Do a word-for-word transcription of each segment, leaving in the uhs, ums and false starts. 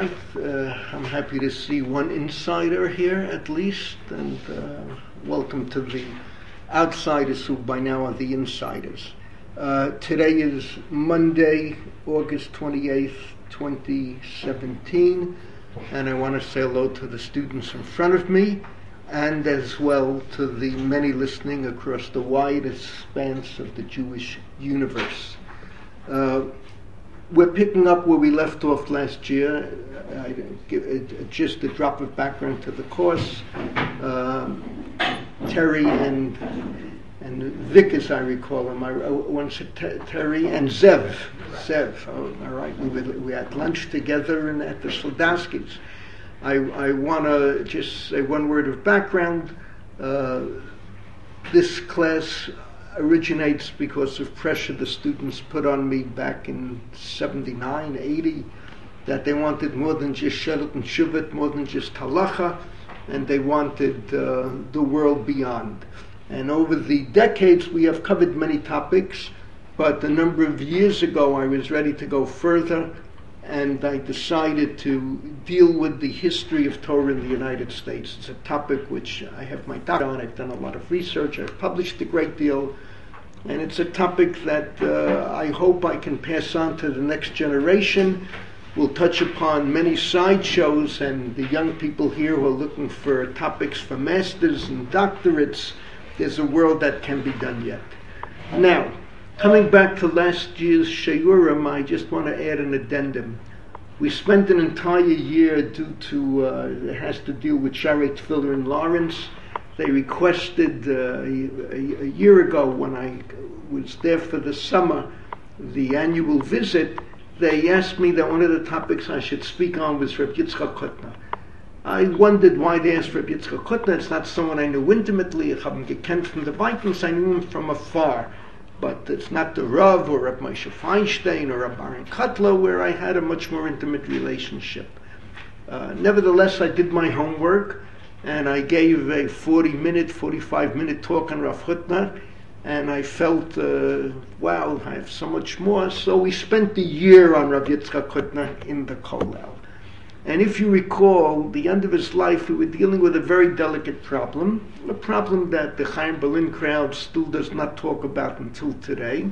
right. Uh, I'm happy to see one insider here at least, and uh, welcome to the outsiders who by now are the insiders. Uh, today is Monday, August twenty-eighth, twenty seventeen, and I want to say hello to the students in front of me, and as well to the many listening across the widest expanse of the Jewish universe. Uh, We're picking up where we left off last year. I give it, just a drop of background to the course. Um, Terry and and Vic, as I recall him, I once said Terry and Zev. Zev, oh, all right. We were, we had lunch together and at the Sladaskis. I I want to just say one word of background. Uh, this class originates because of pressure the students put on me back in seventy-nine, eighty, that they wanted more than just Shelet and Shuvit, more than just Halacha, and they wanted uh, the world beyond. And over the decades we have covered many topics, but a number of years ago I was ready to go further, and I decided to deal with the history of Torah in the United States. It's a topic which I have my doctorate on. I've done a lot of research. I've published a great deal. And it's a topic that uh, I hope I can pass on to the next generation. We'll touch upon many sideshows, and the young people here who are looking for topics for masters and doctorates, there's a world that can be done yet. Now, coming back to last year's Shiurim, I just want to add an addendum. We spent an entire year due to, uh, it has to deal with Sharei Tefillah in Lawrence. They requested uh, a, a year ago when I was there for the summer, the annual visit, they asked me that one of the topics I should speak on was Reb Yitzchak Hutner. I wondered why they asked Reb Yitzchak Hutner. It's not someone I knew intimately. I haven't gekent from the Vikings. I knew him from afar. But it's not the Rav or Reb Moshe Feinstein or Reb Aaron Kotler where I had a much more intimate relationship. Uh, nevertheless, I did my homework, and I gave a forty-minute, forty-five-minute talk on Rav Hutner, and I felt, uh, wow, I have so much more. So we spent a year on Rav Yitzchak Hutner in the Kollel. And if you recall, the end of his life, we were dealing with a very delicate problem, a problem that the Chaim Berlin crowd still does not talk about until today.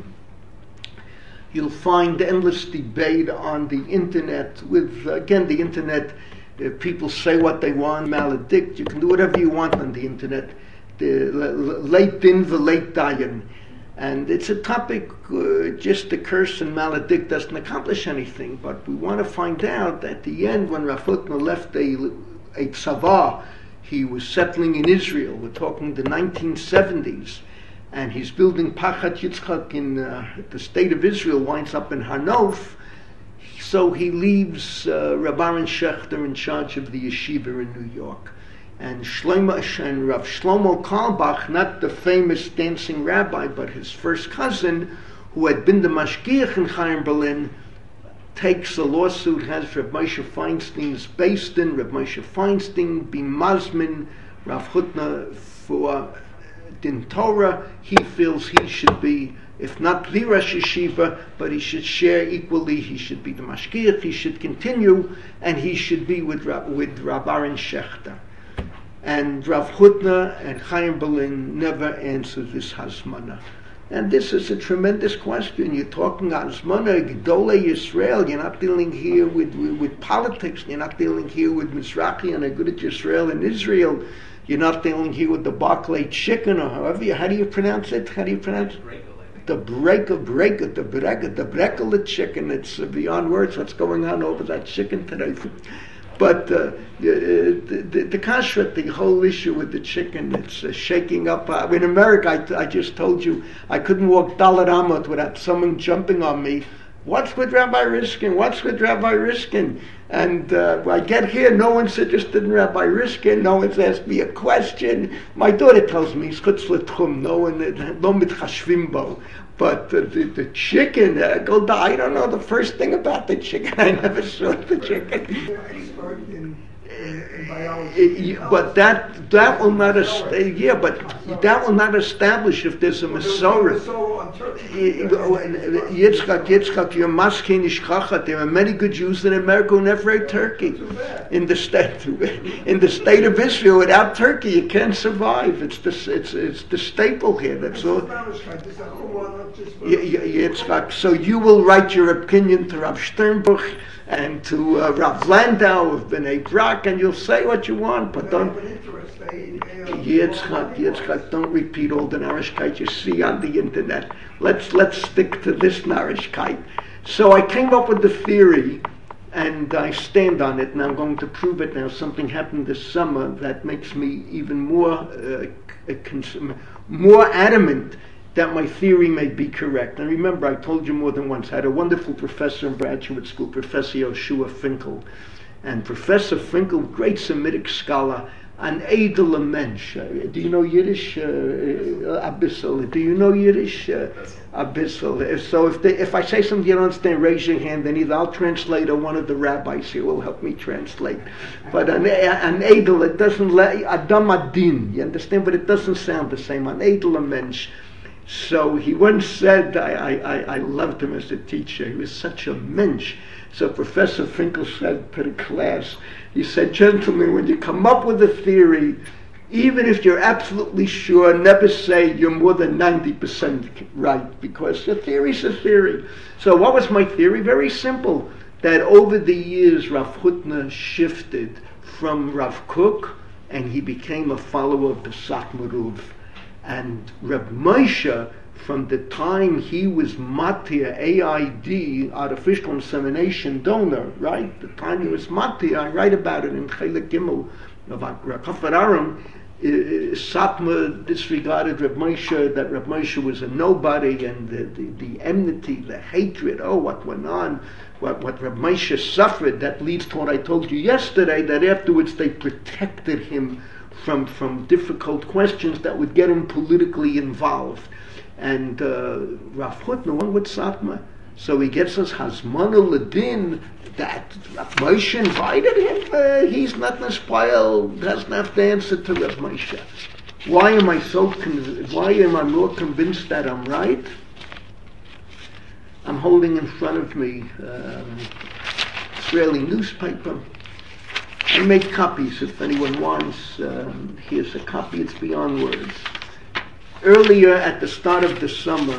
You'll find endless debate on the internet with, again, the internet. Uh, people say what they want, maledict. You can do whatever you want on the internet. The late din, the late dayan. And it's a topic, uh, just to curse and maledict doesn't accomplish anything. But we want to find out at the end, when Rav Hutner left a, a tzavah, he was settling in Israel. We're talking the nineteen seventies. And he's building Pachat Yitzchak in uh, the state of Israel, winds up in Hanof. So he leaves uh, Reb Aaron Shechter in charge of the yeshiva in New York. And Shlomo and Rav Shlomo Carlebach, not the famous dancing rabbi, but his first cousin, who had been the mashgiach in Chaim Berlin, takes a lawsuit, has Reb Moshe Feinstein's based in, Reb Moshe Feinstein be mazmin Rav Hutner for din Torah. He feels he should be, if not the Rosh Yeshiva, but he should share equally. He should be the mashgiach. He should continue, and he should be with with Rav Aaron Shechter. And Rav Hutner and Chaim Berlin never answered this hazmana. And this is a tremendous question. You're talking hazmana, Gedolei Yisrael. You're not dealing here with, with, with politics. You're not dealing here with Mizrahi and Agudat Yisrael in Israel. You're not dealing here with the Barclay chicken, or however you, how do you pronounce it? How do you pronounce it? The break of break the break the breakle chicken. It's beyond words what's going on over that chicken today. But uh, the, the, the kashrut, the whole issue with the chicken, it's uh, shaking up. Uh, in America, I, I just told you, I couldn't walk Dalet Amot without someone jumping on me. What's with Rabbi Riskin? What's with Rabbi Riskin? And uh, I get here, no one's interested in Rabbi Riskin. No one's asked me a question. My daughter tells me, no one, no mitchashvim bo. But uh, the, the chicken, uh, go die. I don't know the first thing about the chicken. I never saw the chicken. in biology. It- you- but that that will not est- yeah, but that will not establish if there's a Masorah. So on Turkey. Yitzchak, Yitzchak, you're masking ishkachat. There are many good Jews in America who never ate turkey. In the state, in the state of Israel, without turkey, you can't survive. It's the it's it's the staple here. That's all. Y- y- Yitzchak. So you will write your opinion to Rav Sternbuch and to uh, Rav Landau of Bnei Brak, and you'll say what you want, but don't. Yitzchak, Yitzchak, don't repeat all the Narishkeit you see on the internet. Let's let's stick to this Narishkeit. So I came up with the theory, and I stand on it, and I'm going to prove it now. Something happened this summer that makes me even more uh, cons- more adamant that my theory may be correct. And remember, I told you more than once, I had a wonderful professor in graduate school, Professor Yoshua Finkel. And Professor Finkel, great Semitic scholar, an edel mensch. Uh, do you know Yiddish? Uh, uh, Abyssal. Do you know Yiddish? Uh, Abyssal. If so, if, they, if I say something you don't understand, raise your hand, then either I'll translate or one of the rabbis here will help me translate. But an, an edel, it doesn't, Adam Adin, you understand? But it doesn't sound the same. An edel mensch. So he once said, I, I, I loved him as a teacher, he was such a mensch. So Professor Finkel said to the class, he said, gentlemen, when you come up with a theory, even if you're absolutely sure, never say you're more than ninety percent right, because a theory's a theory. So what was my theory? Very simple, that over the years Rav Hutner shifted from Rav Kook, and he became a follower of the Satmaruv. And Reb Moshe, from the time he was Matir, A I D, artificial insemination donor, right? The time he was Matir, I write about it in Chelik Gimel of Chafar Aram. Satmar disregarded Reb Moshe, that Reb Moshe was a nobody, and the, the, the enmity, the hatred, oh, what went on, what, what Reb Moshe suffered, that leads to what I told you yesterday, that afterwards they protected him from from difficult questions that would get him politically involved. And uh, Rav Hutner went with Satmar. So he gets us Hazmana Ladin, that Rav Moshe invited him. Uh, he's not Nespoil, doesn't have to answer to Rav Moshe. Why am I so conv- why am I more convinced that I'm right? I'm holding in front of me um, Israeli newspaper. I make copies if anyone wants. Um, here's a copy, it's beyond words. Earlier, at the start of the summer,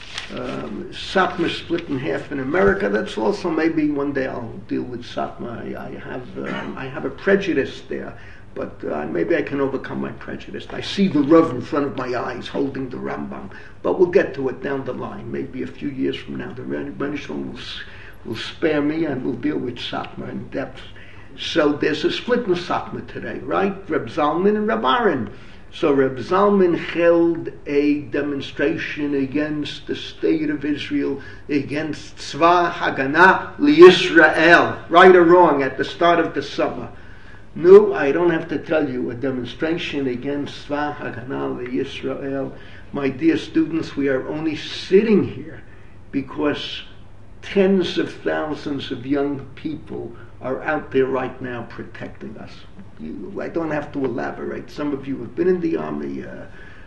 um, Satmar split in half in America. That's also, maybe one day I'll deal with Satmar. I, I have um, I have a prejudice there, but uh, maybe I can overcome my prejudice. I see the Rav in front of my eyes holding the Rambam, but we'll get to it down the line. Maybe a few years from now, the Rebbe will, will spare me and we'll deal with Satmar in depth. So there's a split in Satmar today, right? Reb Zalman and Reb Aaron. So Reb Zalman held a demonstration against the state of Israel, against Tzva Haganah L'Yisrael, right or wrong, at the start of the summer. No, I don't have to tell you, a demonstration against Tzva Haganah L'Yisrael. My dear students, we are only sitting here because tens of thousands of young people are out there right now protecting us. You, I don't have to elaborate. Some of you have been in the army. Uh,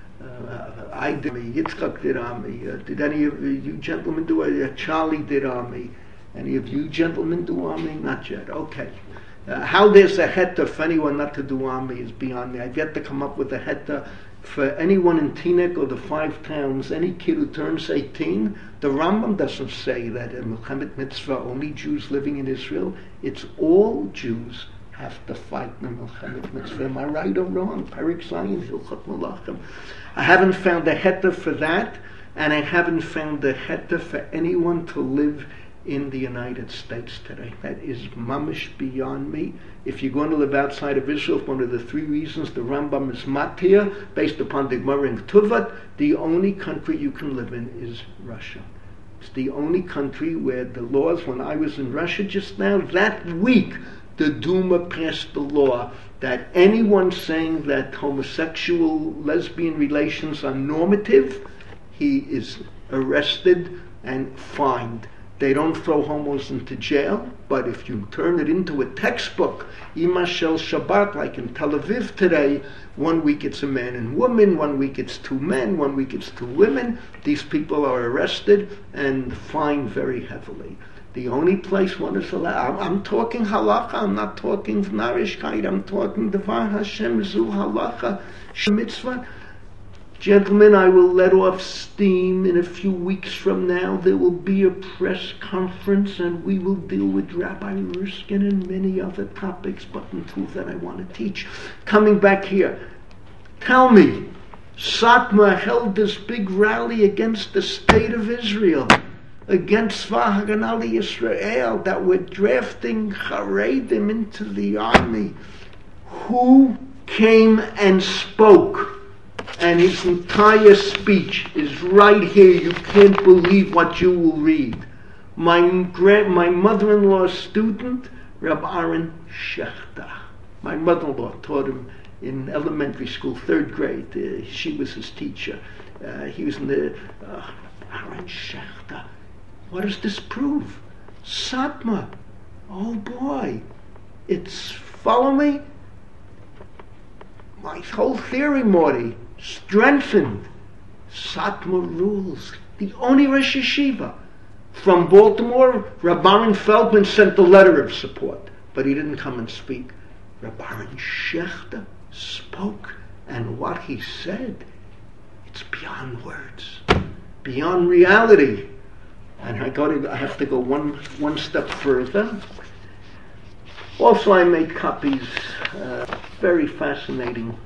uh, I did. Yitzchak did army. Uh, did any of you gentlemen do it? Uh, Charlie did army. Any of you gentlemen do army? Not yet. Okay. Uh, how there's a heta for anyone not to do army is beyond me. I've yet to come up with a heta for anyone in Teaneck or the five towns. Any kid who turns eighteen, the Rambam doesn't say that in Milchemet Mitzvah only Jews living in Israel. It's all Jews have to fight in Milchemet Mitzvah. Am I right or wrong? Parik Zayin, Hilchot Malachim. I haven't found a heta for that, and I haven't found a heta for anyone to live in the United States today. That is mamish beyond me. If you're going to live outside of Israel, one of the three reasons the Rambam is matir, based upon the Gemara in Tuvat, the only country you can live in is Russia. It's the only country where the laws, when I was in Russia just now, that week, the Duma passed the law that anyone saying that homosexual, lesbian relations are normative, he is arrested and fined. They don't throw homos into jail, but if you turn it into a textbook, Ima Shel Shabbat, like in Tel Aviv today, one week it's a man and woman, one week it's two men, one week it's two women. These people are arrested and fined very heavily. The only place one is allowed, I'm, I'm talking halacha, I'm not talking narishkeit, I'm talking Devar Hashem Zu halacha, mitzvah. Gentlemen, I will let off steam in a few weeks from now. There will be a press conference and we will deal with Rabbi Ruskin and many other topics, but until then I want to teach. Coming back here, tell me, Satmar held this big rally against the state of Israel, against Vahaganali Yisrael, that were drafting Haredim into the army. Who came and spoke? And his entire speech is right here. You can't believe what you will read. My gra- my mother-in-law's student, Rabbi Aaron Shechter. My mother-in-law taught him in elementary school, third grade. Uh, she was his teacher. Uh, he was in the uh, Aaron Shechter. What does this prove? Satmar. Oh boy. It's, follow me? My whole theory, Morty, strengthened. Satmar rules. The only Rosh Yeshiva. From Baltimore, Rabbi Aaron Feldman sent a letter of support, but he didn't come and speak. Rabbi Aaron Shechter spoke, and what he said, it's beyond words, beyond reality. And I got to, I have to go one one step further. Also, I made copies, uh, very fascinating.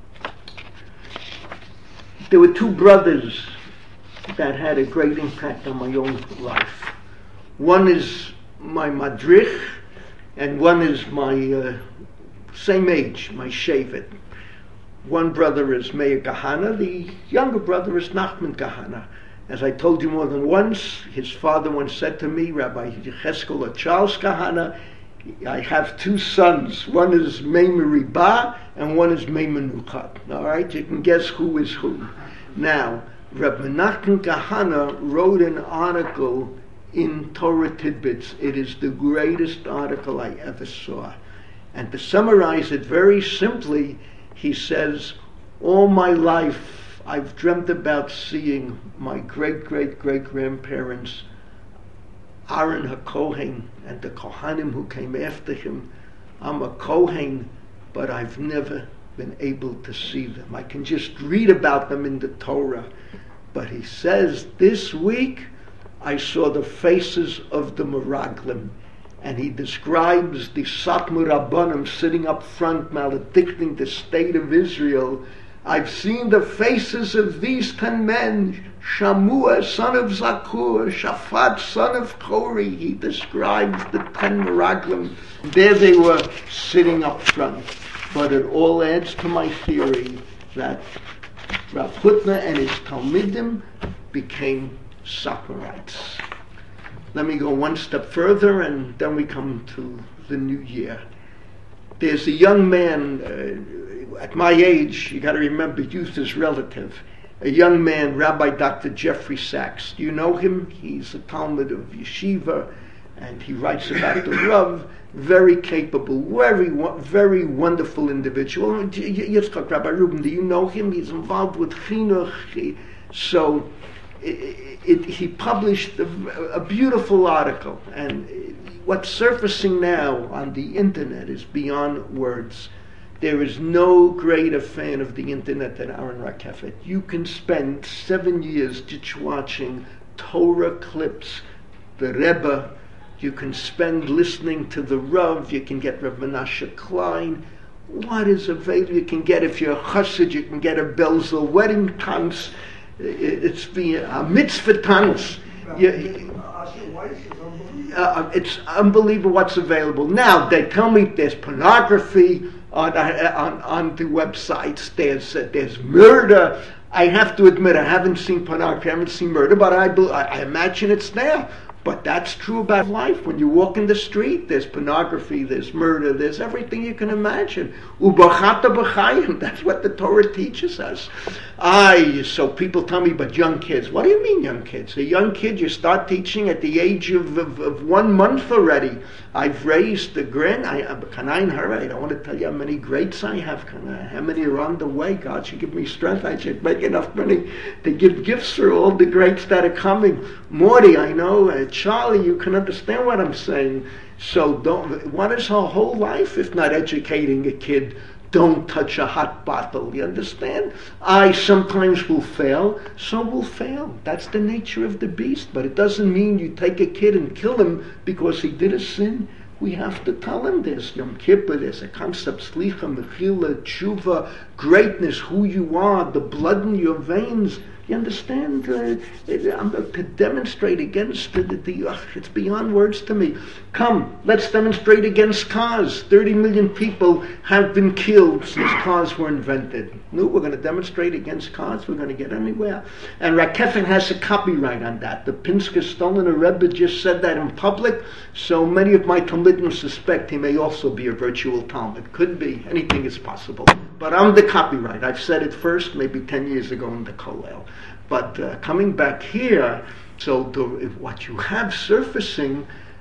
There were two brothers that had a great impact on my own life. One is my madrich, and one is my uh, same age, my shevet. One brother is Meir Kahana, the younger brother is Nachman Kahana. As I told you more than once, his father once said to me, Rabbi Yecheskel or Charles Kahana, I have two sons. One is Meimeri Ba and one is Meimenuchat. All right, you can guess who is who. Now, Rabbi Nachman Kahana wrote an article in Torah Tidbits. It is the greatest article I ever saw. And to summarize it very simply, he says, all my life I've dreamt about seeing my great-great-great-grandparents, Aaron HaKohen, and the Kohanim who came after him. I'm a Kohen, but I've never been able to see them. I can just read about them in the Torah. But he says, this week I saw the faces of the Meraglim. And he describes the Satmar Rabbanim sitting up front maledicting the state of Israel. I've seen the faces of these ten men, Shamua, son of Zakur, Shaphat, son of Kori. He describes the ten Meraglim. There they were sitting up front. But it all adds to my theory that Rav Hutner and his Talmidim became Satmarites. Let me go one step further, and then we come to the new year. There's a young man, uh, at my age, you got to remember, youth is relative. A young man, Rabbi Doctor Jeffrey Sachs. Do you know him? He's a Talmud of Yeshiva, and he writes about the Rav. Very capable, very, very wonderful individual. Yitzchak, Rabbi Rubin, do you know him? He's involved with Chinuch. He, so it, it, he published a, a beautiful article, and what's surfacing now on the internet is beyond words. There is no greater fan of the internet than Aaron Rakeffet. You can spend seven years just watching Torah clips, the Rebbe. You can spend listening to the Rav. You can get Rav Menashe Klein. What is available? You can get, if you're a chassid, you can get a Belzel wedding tanz. It's the a mitzvah tanz. You, uh, it's unbelievable what's available. Now, they tell me there's pornography on on, on the websites. There's uh, there's murder. I have to admit, I haven't seen pornography, I haven't seen murder, but I, I imagine it's there. But that's true about life. When you walk in the street, there's pornography, there's murder, there's everything you can imagine. Ubachata b'chayim, that's what the Torah teaches us. I, so people tell me, but young kids. What do you mean young kids? A young kid, you start teaching at the age of, of, of one month already. I've raised the grin. I, Kanain Hara, I don't want to tell you how many greats I have. How many are on the way? God should give me strength. I should make enough money to give gifts for all the greats that are coming. Morty, I know. Uh, Charlie, you can understand what I'm saying. So don't. What is our whole life if not educating a kid? Don't touch a hot bottle. You understand? I sometimes will fail. So will fail. That's the nature of the beast. But it doesn't mean you take a kid and kill him because he did a sin. We have to tell him this. Yom Kippur, there's a concept, slicha, mechila, tshuva, greatness, who you are, the blood in your veins. You understand? Uh, it, I'm uh, to demonstrate against the, the, the uh, it's beyond words to me. Come, let's demonstrate against cars. thirty million people have been killed since cars were invented. No, we're going to demonstrate against cars. We're going to get anywhere. And Rakefin has a copyright on that. The Pinsker Stoliner Rebbe just said that in public, so many of my Talmudim suspect he may also be a virtual Talmud. Could be. Anything is possible. But I'm the copyright. I've said it first, maybe ten years ago in the Kollel. But uh, coming back here, so the, what you have surfacing,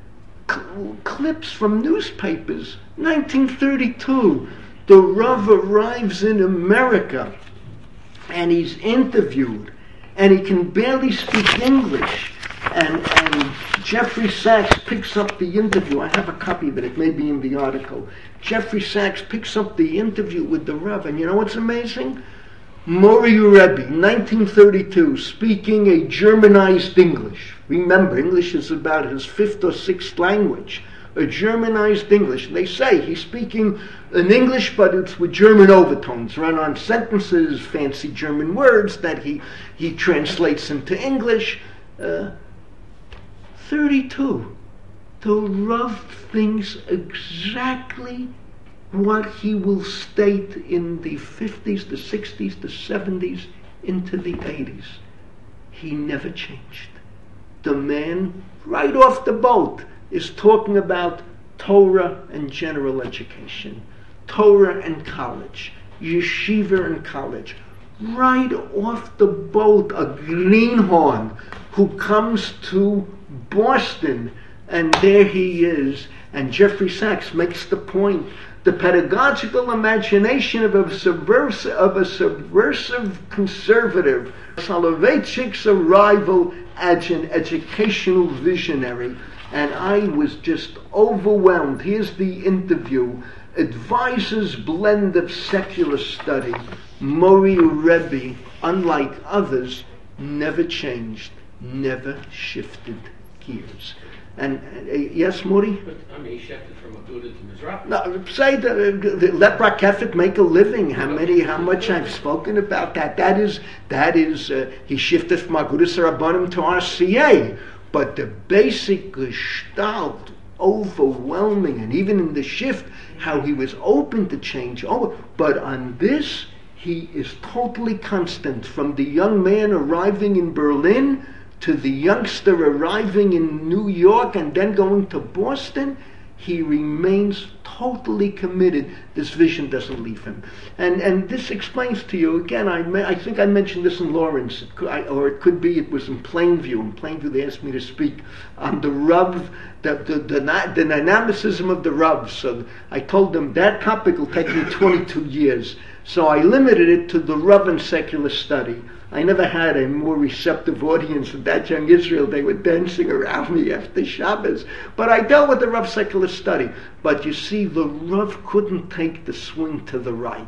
cl- clips from newspapers, nineteen thirty-two, the Rav arrives in America, and he's interviewed, and he can barely speak English, and, and Jeffrey Sachs picks up the interview. I have a copy of it, it may be in the article. Jeffrey Sachs picks up the interview with the Rav, and you know what's amazing? Mori Rebbe, nineteen thirty-two, speaking a Germanized English. Remember, English is about his fifth or sixth language. A Germanized English. And they say he's speaking an English, but it's with German overtones. Run-on sentences, fancy German words that he, he translates into English. Uh, thirty-two. The Rav thinks exactly what he will state in the fifties, the sixties, the seventies, into the eighties. He never changed. The man, right off the boat, is talking about Torah and general education, Torah and college, yeshiva and college. Right off the boat, a greenhorn who comes to Boston, and there he is, and Jeffrey Sachs makes the point. The pedagogical imagination of a subversive, of a subversive conservative, Soloveitchik's arrival as an educational visionary, and I was just overwhelmed. Here's the interview. Advisor's blend of secular study. Mori Rebbe, unlike others, never changed, never shifted gears. And uh, yes, Mori? But I mean, he shifted from Aguda to Mizrahi. No, say the, the, let Rakefet make a living. How many? How much I've spoken about that? That is, that is. Uh, he shifted from Agudas Rabbanim to R C A, but the basic gestalt, overwhelming, and even in the shift, how he was open to change. Oh, but on this, he is totally constant. From the young man arriving in Berlin to the youngster arriving in New York and then going to Boston, he remains totally committed. This vision doesn't leave him. And and this explains to you, again, I I think I mentioned this in Lawrence, it could, I, or it could be it was in Plainview. In Plainview they asked me to speak on the Rav, the, the, the, the dynamicism of the Rav. So I told them that topic will take me twenty-two years. So I limited it to the Rav and secular study. I never had a more receptive audience than that young Israel. They were dancing around me after Shabbos. But I dealt with the Rav secular study. But you see, the Rav couldn't take the swing to the right.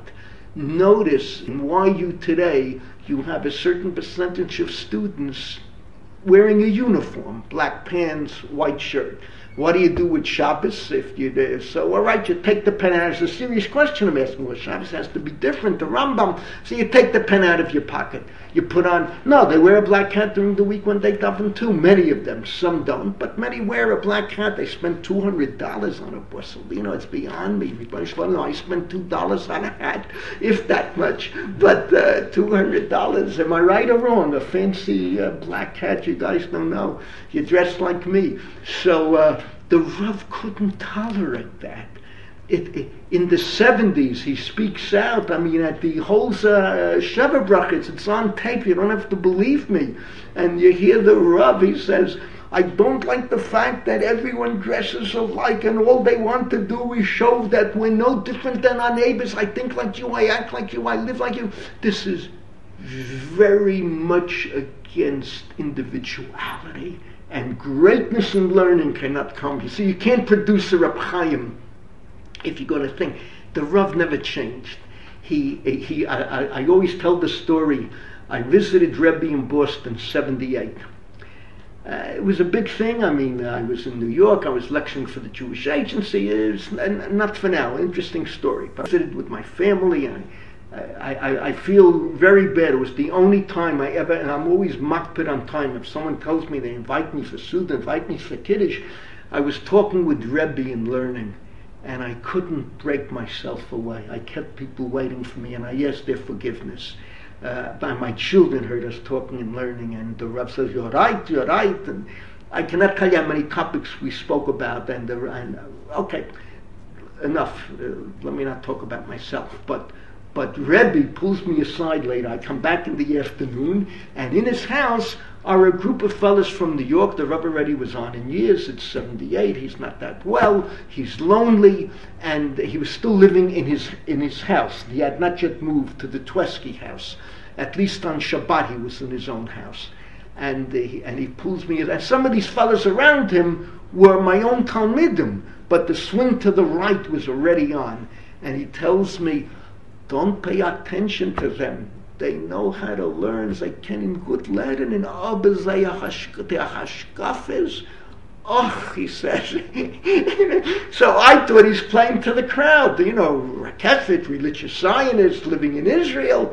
Notice why you today, you have a certain percentage of students wearing a uniform, black pants, white shirt. What do you do with Shabbos if you do? So, all right, you take the pen out. It's a serious question I'm asking. Well, Shabbos has to be different. The Rambam. So you take the pen out of your pocket. You put on, no, they wear a black hat during the week when they daven too. Many of them, some don't, but many wear a black hat. They spend two hundred dollars on a bustle. You know, it's beyond me. I spend two dollars on a hat, if that much. But uh, two hundred dollars, am I right or wrong? A fancy uh, black hat, you guys don't know. You dress like me. So uh, the Rav couldn't tolerate that. It, it, in the seventies, he speaks out. I mean, at the whole uh, Sheva Brachas, it's on tape. You don't have to believe me. And you hear the Rav. He says, "I don't like the fact that everyone dresses alike, and all they want to do is show that we're no different than our neighbors. I think like you, I act like you, I live like you." This is very much against individuality, and greatness in learning cannot come. You see, you can't produce a Reb Chaim. If you're going to think, the Rav never changed. He, he. I, I, I always tell the story. I visited Rebbe in Boston, seventy-eight. Uh, it was a big thing. I mean, I was in New York. I was lecturing for the Jewish Agency. It was, and not for now. Interesting story. But I visited with my family, and I, I, I feel very bad. It was the only time I ever, and I'm always makpid on time. If someone tells me they invite me for Suda, invite me for Kiddush, I was talking with Rebbe and learning. And I couldn't break myself away. I kept people waiting for me, and I asked their forgiveness. Uh, my children heard us talking and learning, and the Rav says, "You're right, you're right." And I cannot tell you how many topics we spoke about. And, the, and uh, okay, enough. Uh, let me not talk about myself. But but Rebbe pulls me aside later. I come back in the afternoon, and in his house are a group of fellas from New York. The Rebbe already was on in years. It's seventy-eight. He's not that well. He's lonely, and he was still living in his in his house. He had not yet moved to the Twesky house. At least on Shabbat, he was in his own house. And uh, he, and he pulls me. And some of these fellas around him were my own Talmidim, but the swing to the right was already on. And he tells me, "Don't pay attention to them. They know how to learn. They can in good learn. And aber they are hashkafes." Oh, he says. So I thought he's playing to the crowd. You know, Rakefet, religious Zionist, living in Israel.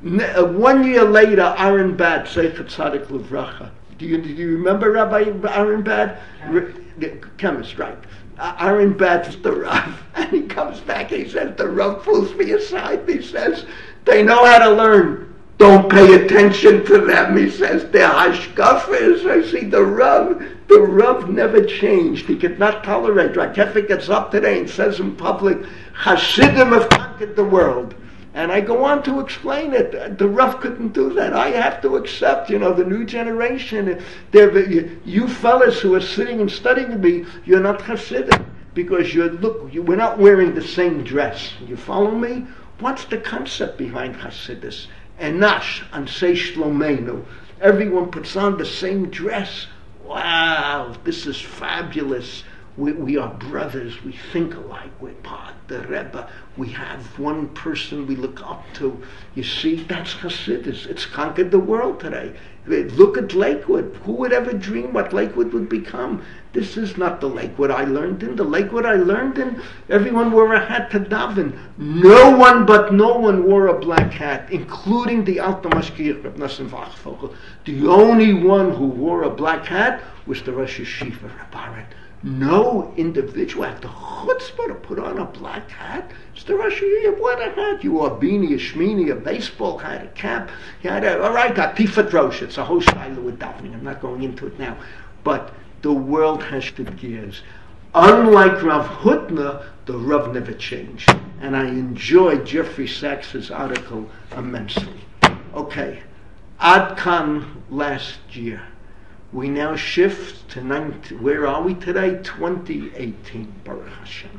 One year later, Aaron Bad, Zeichet Tzadik Livracha. Do you, do you remember Rabbi Aaron Bad? Chemist, the chemist, right. Uh, Aaron Bad's the Rav. And he comes back, he says, the Rav pulls me aside. He says, "They know how to learn. Don't pay attention to them." He says, "They're hashkafas." I see the Rav. The Rav never changed. He could not tolerate. Rakefet gets up today and says in public, "Hasidim have conquered the world." And I go on to explain it. The Rav couldn't do that. I have to accept, you know, the new generation. You, you fellas who are sitting and studying with me, you're not Hasidim because you're look. You, we're not wearing the same dress. You follow me? What's the concept behind Hasidus? Enash, Ansei Shlomenu. Everyone puts on the same dress. Wow, this is fabulous. We, we are brothers. We think alike. We're part the Rebbe. We have one person we look up to. You see, that's Hasidus. It's conquered the world today. Look at Lakewood. Who would ever dream what Lakewood would become? This is not the Lakewood I learned in. The Lakewood I learned in, everyone wore a hat to daven. No one but no one wore a black hat, including the Alta Mashgiach Reb Nosson Wachvogel. The only one who wore a black hat was the Rosh Yeshiva, Reb Aaron. No individual had the chutzpah to put on a black hat. It's the Rosh Yeshiva. What a hat! You wore a beanie, a shmini, a baseball hat, a cap. You had a, all right, a tifat rosh. It's a whole shiloh with davening. I'm not going into it now. But the world has shifted gears. Unlike Rav Hutner, the Rav never changed. And I enjoyed Jeffrey Sachs's article immensely. Okay, Ad Kan last year. We now shift to nineteen, where are we today? twenty eighteen, Baruch Hashem.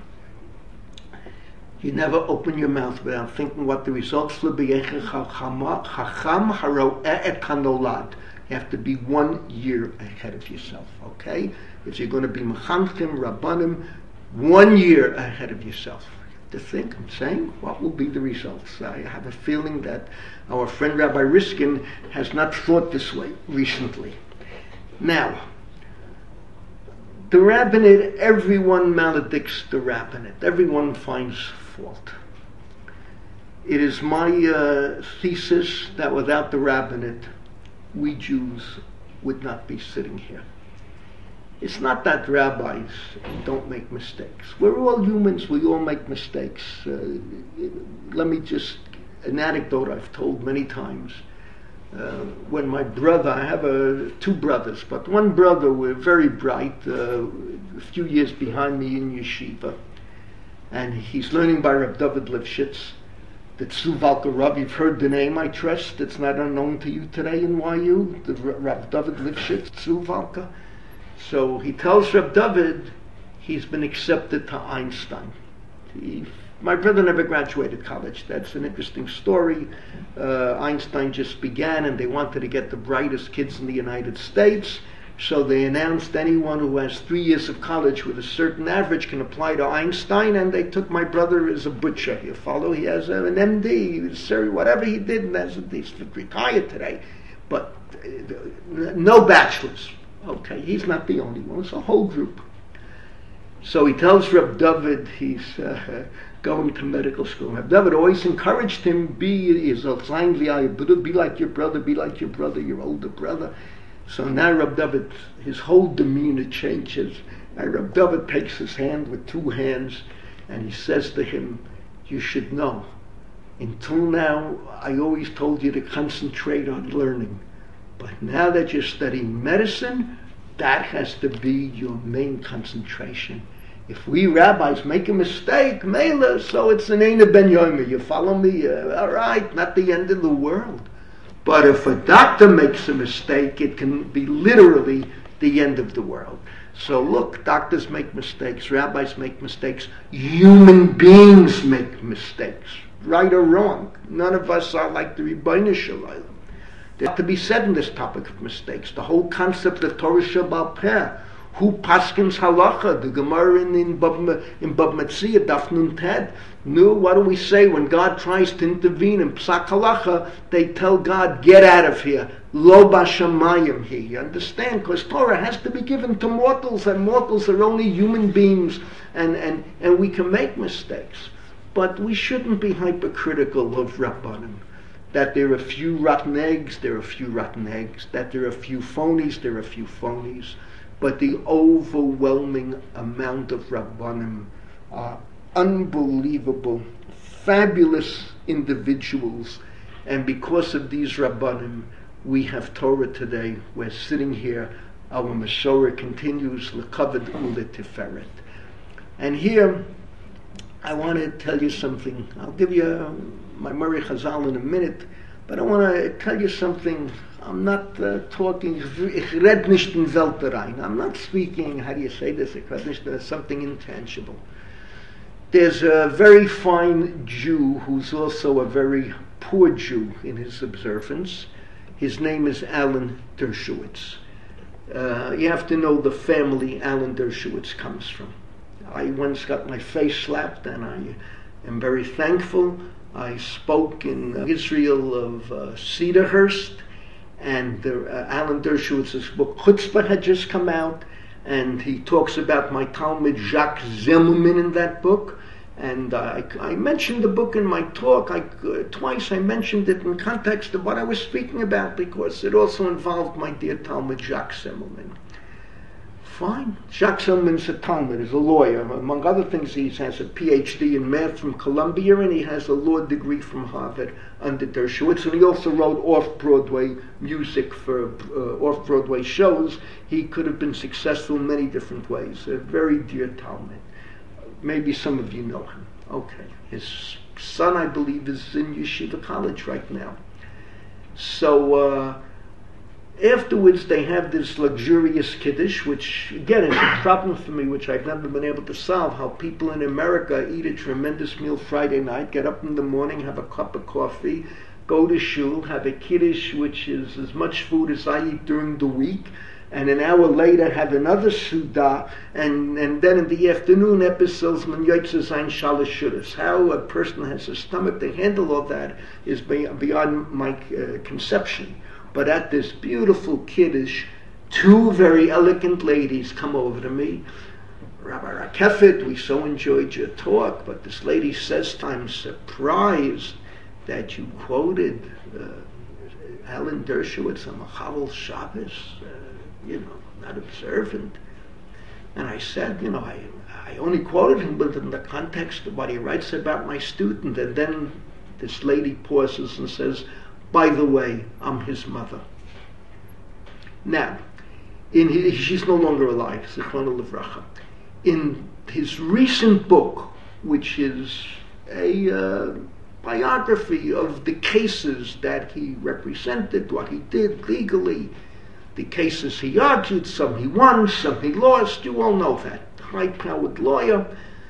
You never open your mouth without thinking what the results will be. You have to be one year ahead of yourself, okay? If you're going to be Mechanchim, Rabbanim, one year ahead of yourself. To think, I'm saying, what will be the results? I have a feeling that our friend Rabbi Riskin has not thought this way recently. Now, the rabbinate, everyone maledicts the rabbinate. Everyone finds fault. It is my uh, thesis that without the rabbinate, we Jews would not be sitting here. It's not that rabbis don't make mistakes. We're all humans, we all make mistakes. Uh, let me just, an anecdote I've told many times. Uh, when my brother, I have uh, two brothers, but one brother was very bright, uh, a few years behind me in yeshiva, and he's learning by Reb David Lifshitz, the Tzuvalka Rav. You've heard the name, I trust. It's not unknown to you today in Y U, the Reb David Lifshitz, Tzuvalka. So he tells Reb David he's been accepted to Einstein. He, my brother never graduated college. That's an interesting story. Uh, Einstein just began, and they wanted to get the brightest kids in the United States. So they announced anyone who has three years of college with a certain average can apply to Einstein, and they took my brother as a butcher. You follow? He has an M D, sir, whatever he did, and that's, he's retired today. But uh, no bachelors. Okay, he's not the only one. It's a whole group. So he tells Reb David he's uh, going to medical school. Reb David always encouraged him, be, be like your brother, be like your brother, your older brother. So now Reb David, his whole demeanor changes. And Reb David takes his hand with two hands and he says to him, you should know, until now I always told you to concentrate on learning. But now that you're studying medicine, that has to be your main concentration. If we rabbis make a mistake, Mela, so it's an Eina Ben Yomer. You follow me? Uh, all right, not the end of the world. But if a doctor makes a mistake, it can be literally the end of the world. So look, doctors make mistakes, rabbis make mistakes, human beings make mistakes, right or wrong. None of us are like the Ribbono Shel Olam. There's to be said in this topic of mistakes. The whole concept of Torah Sheba'al Peh, who paskins halacha, the Gemara in in Bab Metzia, Daf Nun Ted. No, what do we say when God tries to intervene in Psak Halacha? They tell God, get out of here. Lo b'shamayim he. You understand? Because Torah has to be given to mortals, and mortals are only human beings, and, and, and we can make mistakes. But we shouldn't be hypercritical of Rabbanim. That there are a few rotten eggs, there are a few rotten eggs. That there are a few phonies, there are a few phonies. But the overwhelming amount of Rabbanim are unbelievable, fabulous individuals. And because of these Rabbanim, we have Torah today. We're sitting here. Our Masorah continues, L'kavod u'letiferet. And here, I want to tell you something. I'll give you my Murray Chazal in a minute, but I want to tell you something. I'm not uh, talking, ich red nicht in Welt rein. I'm not speaking, how do you say this, ich red nicht, something intangible. There's a very fine Jew who's also a very poor Jew in his observance. His name is Alan Dershowitz. Uh, you have to know the family Alan Dershowitz comes from. I once got my face slapped, and I am very thankful. I spoke in uh, Israel of uh, Cedarhurst, and the, uh, Alan Dershowitz's book Chutzpah had just come out, and he talks about my Talmud Jacques Zimmerman in that book. And uh, I, I mentioned the book in my talk. I, uh, twice I mentioned it in context of what I was speaking about, because it also involved my dear Talmud Jacques Zimmerman. Fine. Jacques Zimmerman's a Talmud, is a lawyer. Among other things, he has a P H D in math from Columbia, and he has a law degree from Harvard under Dershowitz. And he also wrote off-Broadway music for uh, off-Broadway shows. He could have been successful in many different ways. A very dear Talmud. Maybe some of you know him. Okay. His son, I believe, is in Yeshiva College right now. So, uh, afterwards, they have this luxurious Kiddush, which, again, is a problem for me, which I've never been able to solve, how people in America eat a tremendous meal Friday night, get up in the morning, have a cup of coffee, go to shul, have a Kiddush, which is as much food as I eat during the week, and an hour later have another Suda, and, and then in the afternoon episodes, Man Yotzei Zayin Shalosh Shudas. How a person has a stomach to handle all that is beyond my uh, conception. But at this beautiful Kiddush, two very elegant ladies come over to me. Rabbi Rakefet, we so enjoyed your talk, but this lady says, I'm surprised that you quoted uh, Alan Dershowitz on Machavel Shabbos, uh, you know, not observant. And I said, you know, I, I only quoted him within the context of what he writes about my student. And then this lady pauses and says, by the way, I'm his mother. Now, in his, she's no longer alive, Zichrono Livracha. In his recent book, which is a uh, biography of the cases that he represented, what he did legally, the cases he argued, some he won, some he lost, you all know that. High-powered lawyer,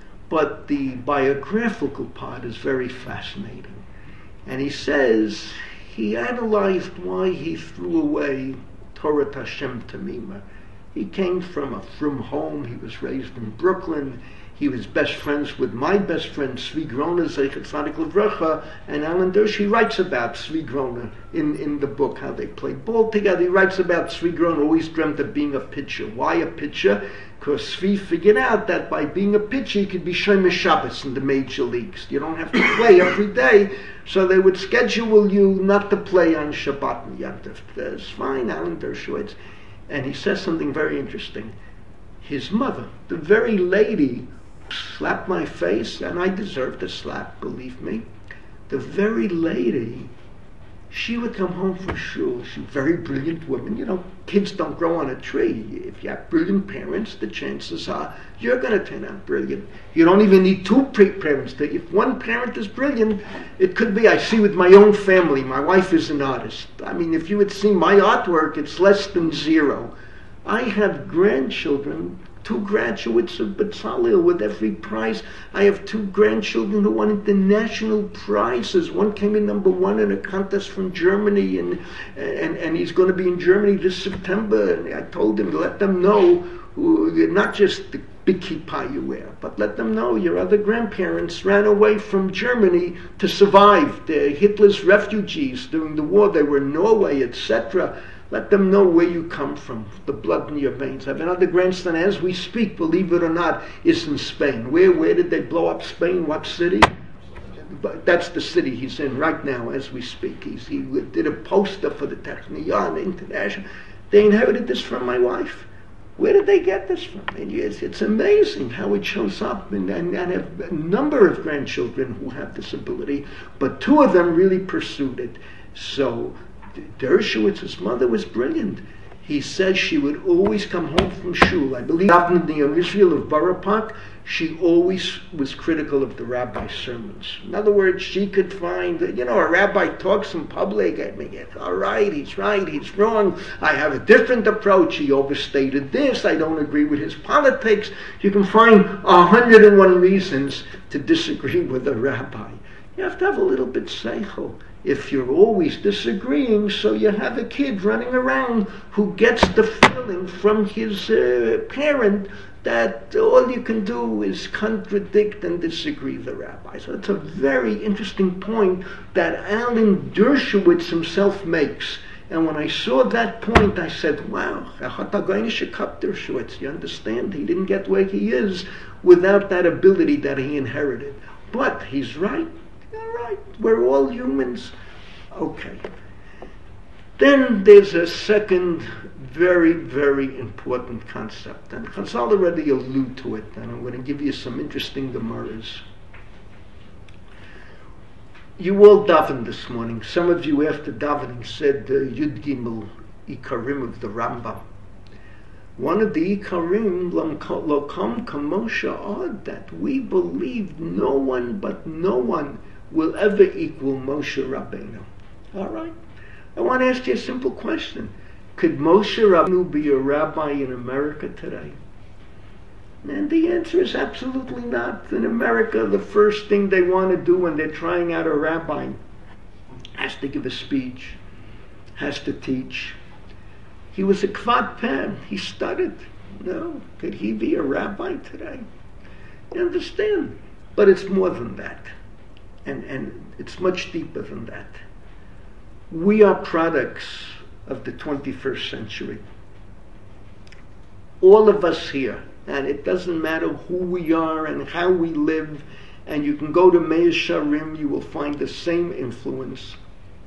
but the biographical part is very fascinating. And he says he analyzed why he threw away Torah Hashem Tamima. He came from a frum home, he was raised in Brooklyn, he was best friends with my best friend, Tzvi Grona, Zeichet Tzadik Livracha, and Alan Dersh. He writes about Tzvi Grona in, in the book, how they played ball together. He writes about Tzvi Grona always dreamt of being a pitcher. Why a pitcher? Because Tzvi figured out that by being a pitcher, you could be Shomer Shabbos in the major leagues. You don't have to play every day, so they would schedule you not to play on Shabbat and Yantif. That's fine, Alan Dershowitz. And he says something very interesting. His mother, the very lady slapped my face, and I deserved a slap, believe me. The very lady, she would come home from shul. She's a very brilliant woman. You know, kids don't grow on a tree. If you have brilliant parents, the chances are you're going to turn out brilliant. You don't even need two parents. To, if one parent is brilliant, it could be, I see with my own family, my wife is an artist. I mean, if you would see my artwork, it's less than zero. I have grandchildren, two graduates of B'Tzalel with every prize. I have two grandchildren who won international prizes. One came in number one in a contest from Germany, and and, and he's going to be in Germany this September. And I told him to let them know, who, not just the big kippah you wear, but let them know your other grandparents ran away from Germany to survive. They're Hitler's refugees during the war. They were in Norway, et cetera. Let them know where you come from, the blood in your veins. I have another grandson, as we speak, believe it or not, is in Spain. Where where did they blow up Spain? What city? But that's the city he's in right now as we speak. He's, he did a poster for the Technion International. They inherited this from my wife. Where did they get this from? And it's, it's amazing how it shows up. And, and, and I have a number of grandchildren who have this ability, but two of them really pursued it. So Dershowitz's mother was brilliant. He says she would always come home from shul. I believe in the Israel of Borough Park, she always was critical of the rabbi's sermons. In other words, she could find, you know, a rabbi talks in public, I mean, all right, he's right, he's wrong, I have a different approach, he overstated this, I don't agree with his politics. You can find a hundred and one reasons to disagree with a rabbi. You have to have a little bit seichel. If you're always disagreeing, so you have a kid running around who gets the feeling from his uh, parent that all you can do is contradict and disagree with the rabbi. So it's a very interesting point that Alan Dershowitz himself makes. And when I saw that point, I said, wow, Dershowitz, you understand? He didn't get where he is without that ability that he inherited. But he's right. Right, we're all humans. Okay. Then there's a second very, very important concept. And Chazal already allude to it, and I'm going to give you some interesting Gemaras. You all davened this morning. Some of you after davening said the uh, Yud Gimel Ikarim of the Rambam. One of the Ikarim, Lokam Kamosha Od, that we believe no one but no one will ever equal Moshe Rabbeinu. All right? I want to ask you a simple question. Could Moshe Rabbeinu be a rabbi in America today? And the answer is absolutely not. In America, the first thing they want to do when they're trying out a rabbi has to give a speech, has to teach. He was a kvad pan. He studied. No, could he be a rabbi today? You understand? But it's more than that. And, and it's much deeper than that. We are products of the twenty-first century. All of us here, and it doesn't matter who we are and how we live And you can go to Meir Sharim, you will find the same influence.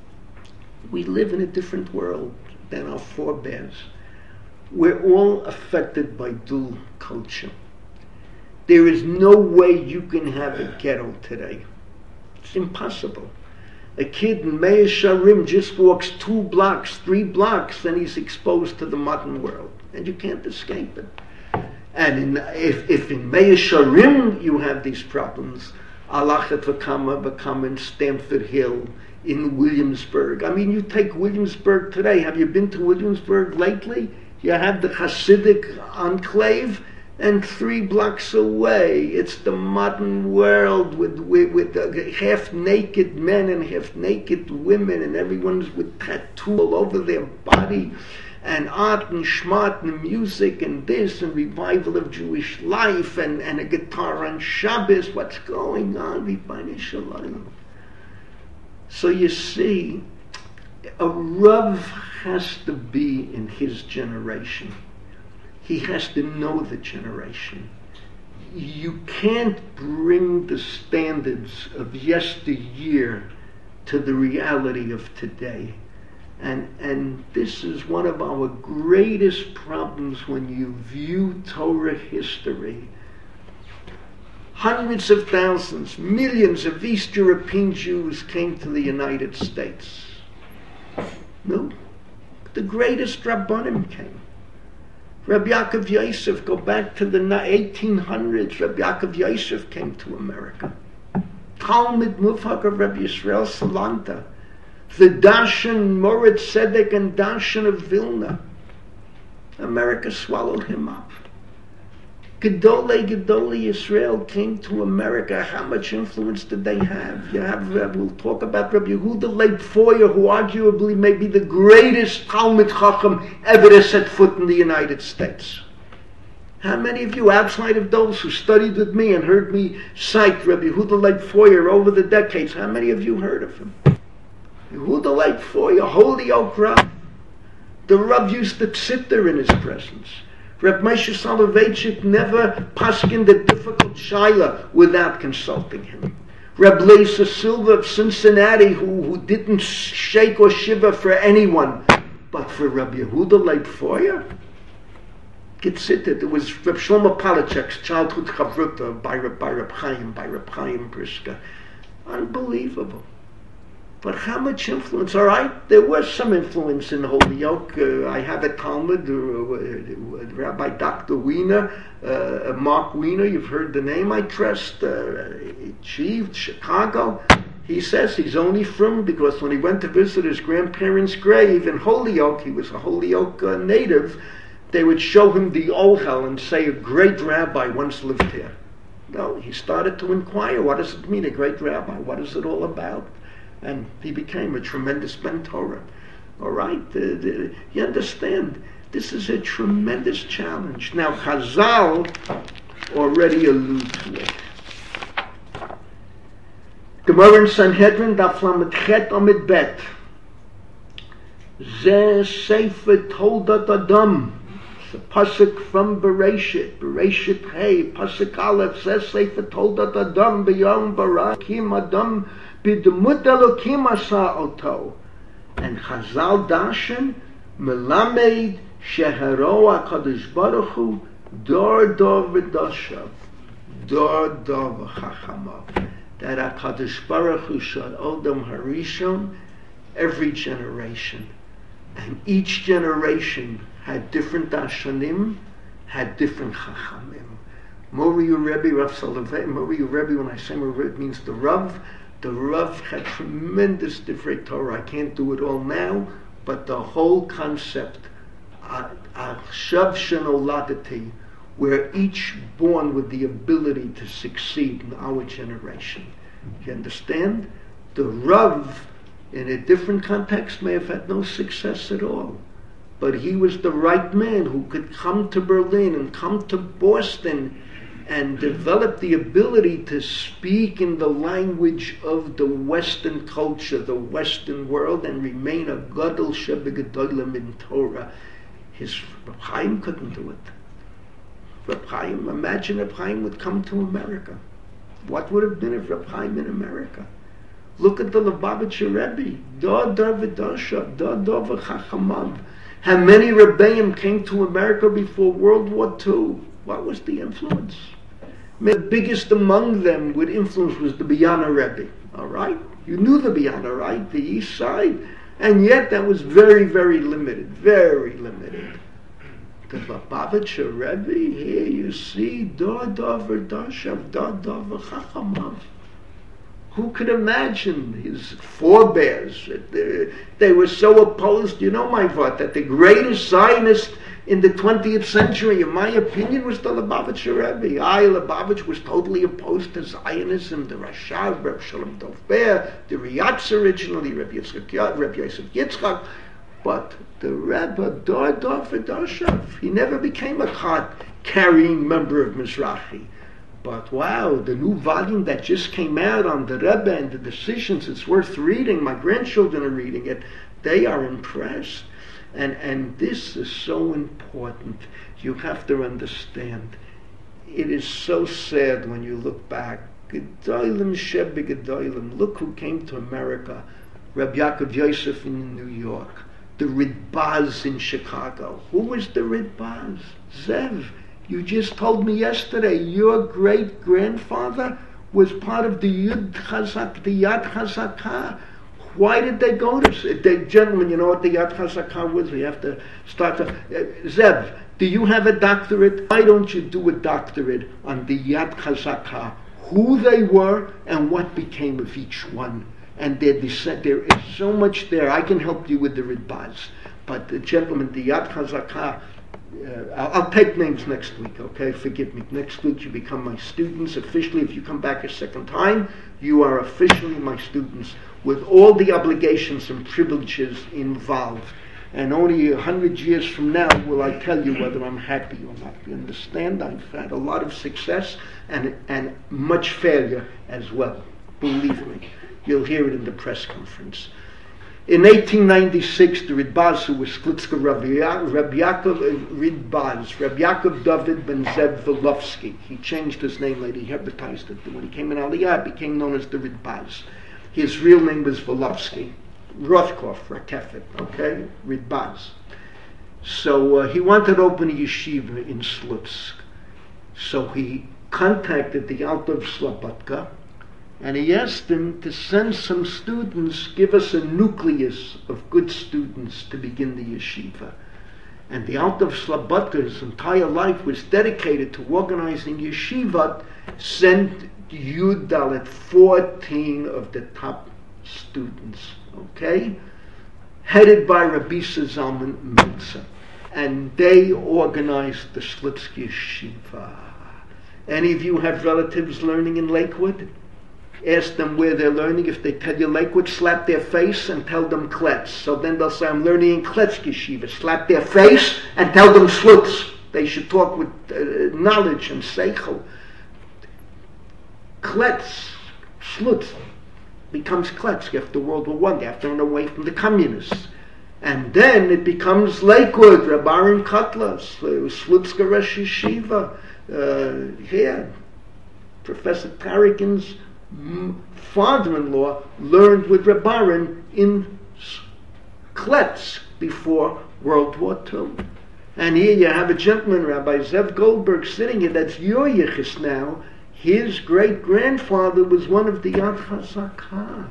We live in a different world than our forebears. We're all affected by dual culture. There is no way you can have a ghetto today. It's impossible. A kid in Meir Sharim just walks two blocks, three blocks, and he's exposed to the modern world. And you can't escape it. And in, if, if in Meir Sharim you have these problems, Alachet Vakama Vakama in Stamford Hill, in Williamsburg. I mean, you take Williamsburg today. Have you been to Williamsburg lately? You have the Hasidic enclave, and three blocks away, it's the modern world with with, with uh, half-naked men and half-naked women, and everyone's with tattoo all over their body, and art and schmart and music and this and revival of Jewish life and, and a guitar on Shabbos. What's going on? Ribbono Shel Olam. So you see, a Rav has to be in his generation. He has to know the generation. You can't bring the standards of yesteryear to the reality of today. And, and this is one of our greatest problems when you view Torah history. Hundreds of thousands, millions of East European Jews came to the United States. No, the greatest Rabbanim came. Rabbi Yaakov Yosef, go back to the eighteen hundreds, Rabbi Yaakov Yosef came to America. Talmud Mufhak of Rabbi Yisrael Salanta, the Darshan Moritz Tzedek and Darshan of Vilna. America swallowed him up. Gedolei Gedolei Yisrael came to America. How much influence did they have? You have, uh, we'll talk about Rabbi Yehuda Leib Foyer, who arguably may be the greatest Talmud Chacham ever to set foot in the United States. How many of you, outside of those who studied with me and heard me cite Rabbi Yehuda Leib Foyer over the decades, how many of you heard of him? Yehuda Leib Foyer, holy oak Rav. The Rav used to sit there in his presence. Reb Moshe Soloveitchik never paskined a difficult shaila without consulting him. Reb Leisa Silva of Cincinnati, who, who didn't shake or shiver for anyone, but for Reb Yehuda Leib Foyer, get seated. It was Reb Shlomo Palachek's childhood chavruta by Reb, by Reb Chaim, by Reb Chaim Briska. Unbelievable. But how much influence? All right, there was some influence in Holyoke. Uh, I have a Talmud, uh, uh, Rabbi Doctor Wiener, uh, Mark Wiener, you've heard the name, I trust, uh, achieved Chicago. He says he's only from because when he went to visit his grandparents' grave in Holyoke, he was a Holyoke uh, native, they would show him the Ohel and say a great rabbi once lived here. No, he started to inquire, what does it mean, a great rabbi? What is it all about? And he became a tremendous Ben Torah. All right? Uh, the, you understand? This is a tremendous challenge. Now, Chazal already allude to it. Gemara in Sanhedrin, Daf Lamed Chet Amid Bet. Zeh Sefer Toldat Adam. It's a pasuk from Bereshit. Bereshit Hey. Pasuk Aleph says Sefer Toldat Adam B'yom Barakim Adam B'demut Elokim Asa Oto. And Chazal Darshan Melamed Shehero HaKadosh Baruch Hu Dor Dor V'doshav Dor Dor V'chachamav. That HaKadosh Baruch Hu Shad Odom Harishon, every generation. And each generation had different Darshanim, had different Chachamim. Mori Rebbe, Rav Soloveitchik, Mori Rebbe, when I say Mori Rebbe, it means the Rav. The Rav had tremendous Divrei Torah. I can't do it all now, but the whole concept, Shav Shenoladati, we're each born with the ability to succeed in our generation. You understand? The Rav, in a different context, may have had no success at all. But he was the right man who could come to Berlin and come to Boston and develop the ability to speak in the language of the Western culture, the Western world, and remain a Gadol Shebegedolim in Torah. His Reb Chaim couldn't do it. Reb Chaim, imagine Reb Chaim would come to America. What would have been if Reb Chaim in America? Look at the Lubavitcher Rebbe. Da da v'dasha, da da v'chachamav. How many Rebbeim came to America before World War Two? What was the influence? The biggest among them with influence was the Biyana Rebbe. All right? You knew the Biyana, right? The East Side. And yet that was very, very limited. Very limited. The Lubavitcher Rebbe, here you see, da da v'dashav, da da v'chachamav. Who could imagine his forebears? They were so opposed. You know, my vot, that the greatest Zionist in the twentieth century, in my opinion, was the Lubavitcher Rebbe. I, Lubavitch, was totally opposed to Zionism, the Rashav, Reb Shalom Dofer, the Riatz originally, Reb Yosef Yitzchak. But the Rebbe, Dor Dor V'Doshav, he never became a card-carrying member of Mizrahi. But wow, the new volume that just came out on the Rebbe and the decisions, it's worth reading. My grandchildren are reading it. They are impressed. And and this is so important. You have to understand. It is so sad when you look back. Gedolim Shebe Gedolim. Look who came to America. Rabbi Yaakov Yosef in New York. The Ritbaz in Chicago. Who was the Ritbaz? Zev. You just told me yesterday your great-grandfather was part of the Yud Chazak, the Yad Chazakah. Why did they go to... The gentlemen, you know what the Yad Chazakah was? We have to start to... Uh, Zev, do you have a doctorate? Why don't you do a doctorate on the Yad Chazakah? Who they were and what became of each one. And their descent, there is so much there. I can help you with the Ritbaz. But the gentlemen, the Yad Chazakah... Uh, I'll, I'll take names next week, okay? Forgive me. Next week you become my students officially. If you come back a second time, you are officially my students with all the obligations and privileges involved. And only a hundred years from now will I tell you whether I'm happy or not. You understand? I've had a lot of success and and much failure as well. Believe me. You'll hear it in the press conference. In eighteen ninety-six, the Ritbaz, who was Sklitska Rabbi Yaakov Ritbaz, Rabbi Yaakov David ben Zev Volovsky. He changed his name later. He advertised it. When he came in Aliyah, it became known as the Ritbaz. His real name was Volovsky. Rothkopf, Rakefet, okay? Ritbaz. So uh, he wanted to open a yeshiva in Slutsk. So he contacted the Alter of Slobodka, and he asked him to send some students, give us a nucleus of good students to begin the yeshiva. And the Alter of Slobodka, his entire life was dedicated to organizing yeshiva, sent Yud Dalet, fourteen of the top students, okay? Headed by Rabbi Zalman Miltzer. And they organized the Slutsk Yeshiva. Any of you have relatives learning in Lakewood? Ask them where they're learning. If they tell you Lakewood, slap their face and tell them Kletz. So then they'll say, I'm learning in Kletz Yeshiva. Slap their face and tell them Slutsk. They should talk with uh, knowledge and seichel. Kletz, Slutsk, becomes Kletsk after World War One. They have to run away from the communists. And then it becomes Lakewood, Rabbi Aaron Kotlas, uh, Slutsk Rosh Yeshiva. Uh, here, Professor Tarikin's father-in-law learned with Reb Aaron in Kletz before World War Two. And here you have a gentleman, Rabbi Zev Goldberg, sitting here. That's your yichus now. His great-grandfather was one of the Yad Chazakah.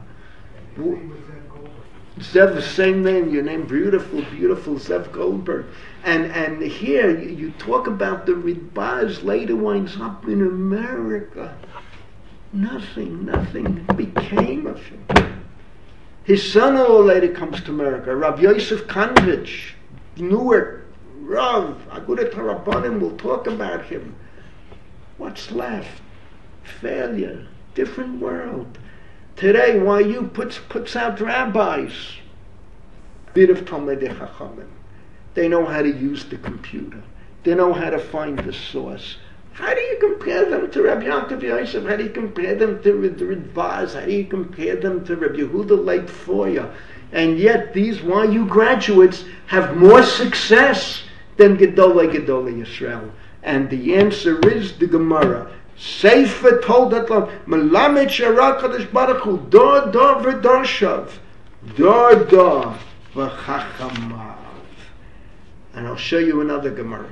Zev, the same name, your name, beautiful, beautiful Zev Goldberg. And and here you, you talk about the Ritbaz, later winds up in America. Nothing, nothing became of him. His son-in-law later comes to America, Rav Yosef Konvich, Newark, Rav, Agudat HaRabbanim, we'll talk about him. What's left? Failure. Different world. Today, Y U puts, puts out rabbis. Bit of Talmidei Chachamim. They know how to use the computer. They know how to find the source. How do you compare them to Rabbi Yaakov Yosef? How do you compare them to the Ritbaz? How do you compare them to Rabbi Yehuda Leib Foya? And yet these Y U graduates have more success than Gedolei Gedolei Yisrael. And the answer is the Gemara. Sefer told that love. Melamed Shara Kadosh Baruch Hu Dor Dor V'Dorshav Dor Dor V'Chachamav. And I'll show you another Gemara.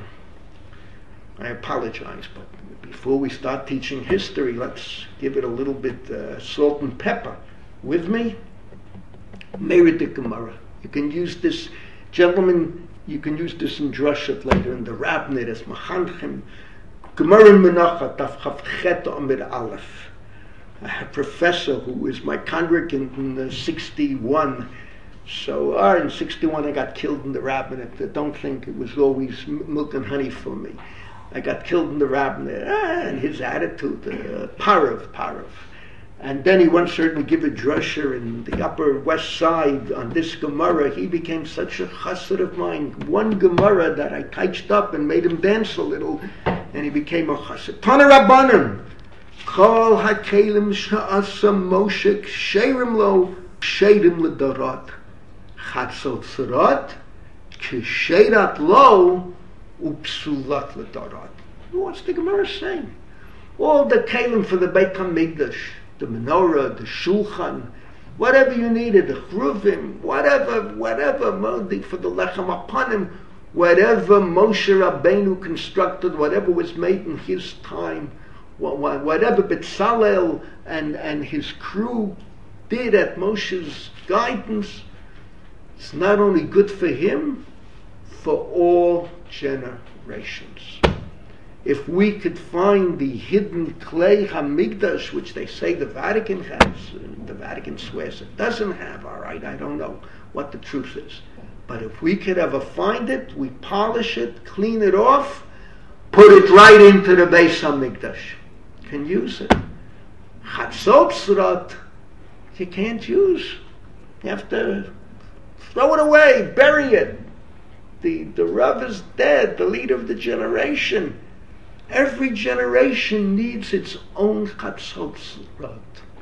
I apologize, but before we start teaching history, let's give it a little bit uh, salt and pepper. With me? Meredith Gemara. You can use this, gentlemen, you can use this in Drushat later in the Rabnit as Machanchim. Gemara Menachat, Daf Chav Chet Amid Aleph. I had a professor who was my congregant in uh, sixty-one. So, uh, in sixty-one I got killed in the rabbinate. Don't think it was always milk and honey for me. I got killed in the rabbinate. Ah, and his attitude, uh, parav, parav. And then he once heard me give a drusha in the Upper West Side on this Gemara. He became such a chassid of mine. One Gemara that I touched up and made him dance a little, and he became a chassid. Tana Rabbanim. Kol hakelim sha'asa Moshe ksherim lo ksherim l'darot. Chatzot tzarot ksherat lo upsulat l'darot. What's the Gemara saying? All the kelim for the Beit HaMikdash, the menorah, the shulchan, whatever you needed, the chruvim, whatever, whatever, for the lechem apanim, whatever Moshe Rabbeinu constructed, whatever was made in his time, whatever Betzalel and, and his crew did at Moshe's guidance, it's not only good for him, for all generations. If we could find the hidden clay Hamikdash, which they say the Vatican has, the Vatican swears it doesn't have, all right, I don't know what the truth is. But if we could ever find it, we polish it, clean it off, put it right into the Beis HaMikdash. Can use it. Chatzot Tzarot, you can't use. You have to throw it away, bury it. The, the Rav is dead, the leader of the generation. Every generation needs its own Chatzot Tzarot.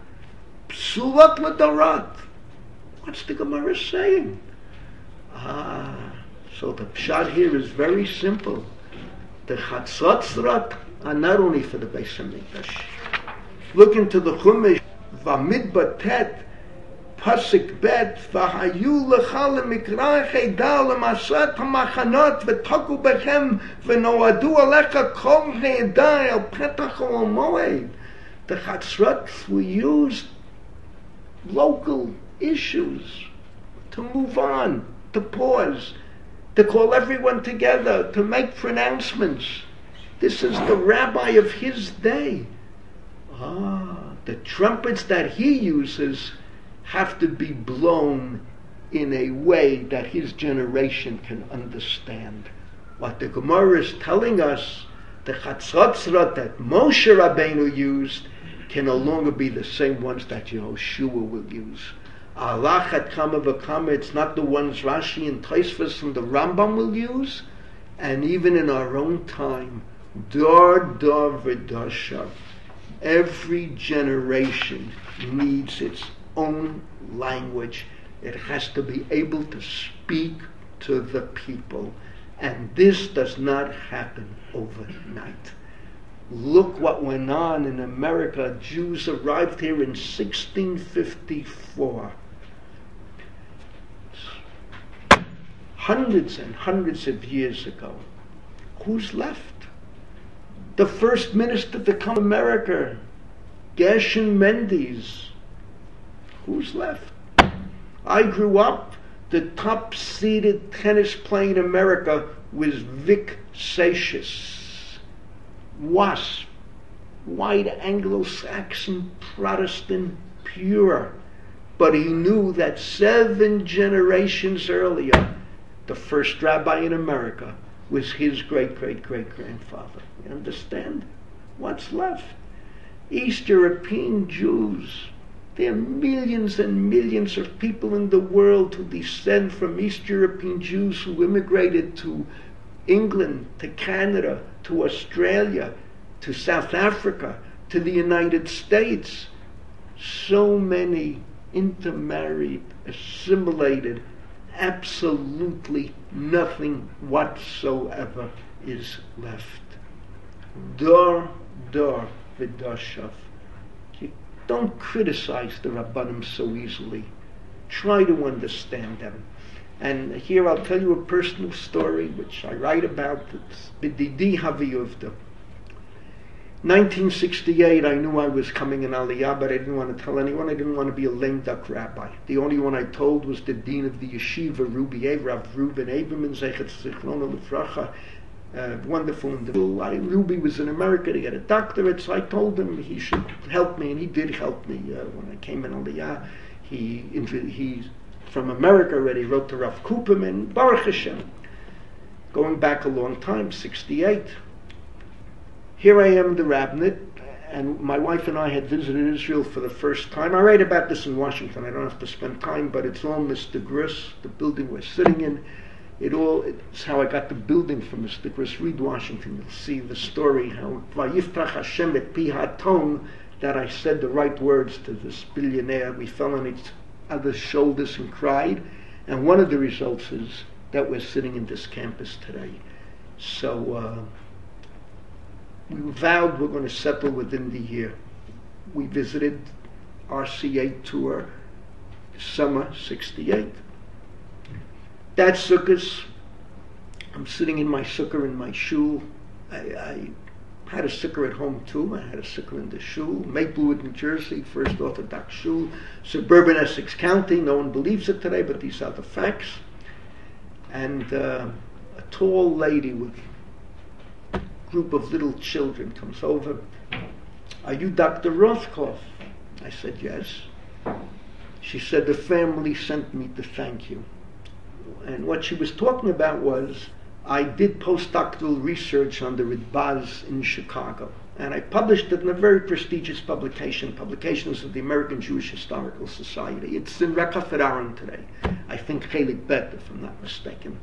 Psulat l'darat. What's the Gemara saying? Ah, so the pshat here is very simple. The Chatzot Tzarot are not only for the Beis HaMikdash. Look into the Chumash, Vamidbar Tet, Pasuk Bet, V'hayu lecha lemikra chedal lemasat hamachanot v'toku bechem v'noadu alecha kol ne'edai al petach ol moed. The Chatzot were used local issues to move on, to pause, to call everyone together, to make pronouncements. This is the rabbi of his day. Ah, the trumpets that he uses have to be blown in a way that his generation can understand. What the Gemara is telling us, the Chatzot Tzarot that Moshe Rabbeinu used can no longer be the same ones that Yehoshua will use. Allah at Kama V'Kama, it's not the ones Rashi and Tosfos and the Rambam will use, and even in our own time, Dor Dor V'Dorshav, every generation needs its own language. It has to be able to speak to the people, and this does not happen overnight. Look what went on in America. Jews arrived here in sixteen fifty-four. Hundreds and hundreds of years ago. Who's left? The first minister to come to America, Gershon Mendes. Who's left? I grew up, the top-seeded tennis player in America was Vic Seixas. WASP, white Anglo-Saxon Protestant, pure. But he knew that seven generations earlier, the first rabbi in America was his great-great-great-grandfather. You understand? What's left? East European Jews. There are millions and millions of people in the world who descend from East European Jews who immigrated to England, to Canada, to Australia, to South Africa, to the United States. So many intermarried, assimilated, absolutely nothing whatsoever is left. Dor, Dor, v'dashav. You don't criticize the Rabbanim so easily. Try to understand them. And here I'll tell you a personal story which I write about. It's B'didi Haviyuvda. nineteen sixty-eight, I knew I was coming in Aliyah, but I didn't want to tell anyone. I didn't want to be a lame duck rabbi. The only one I told was the dean of the yeshiva, Rubi Rav Reuben Averman, Zechet Zichrono Lefracha, uh, wonderful individual. I, Ruby was in America to get a doctorate, so I told him he should help me, and he did help me uh, when I came in Aliyah. He, he, from America already, wrote to Rav Kuperman, Baruch Hashem. Going back a long time, sixty-eight. Here I am in the rabbinate, and my wife and I had visited Israel for the first time. I write about this in Washington. I don't have to spend time, but it's all Mister Gruss, the building we're sitting in. It all, it's how I got the building from Mister Gruss. Read Washington, you'll see the story, how Vayiftach Hashem et pi hatom, that I said the right words to this billionaire. We fell on each other's shoulders and cried. And one of the results is that we're sitting in this campus today. So uh, we vowed we're going to settle within the year. We visited R C A tour, summer sixty-eight. That sukkahs, I'm sitting in my sukkah in my shul. I, I had a sukkah at home too. I had a sukkah in the shul. Maplewood, New Jersey, First Orthodox shul. Suburban Essex County, no one believes it today, but these are the facts. And uh, a tall lady with a group of little children comes over. Are you Doctor Rothkopf? I said, yes. She said, the family sent me to thank you. And what she was talking about was, I did postdoctoral research on the Ritbaz in Chicago, and I published it in a very prestigious publication, Publications of the American Jewish Historical Society. It's in Rekafet Aaron today, I think Chelik Bet, if I'm not mistaken.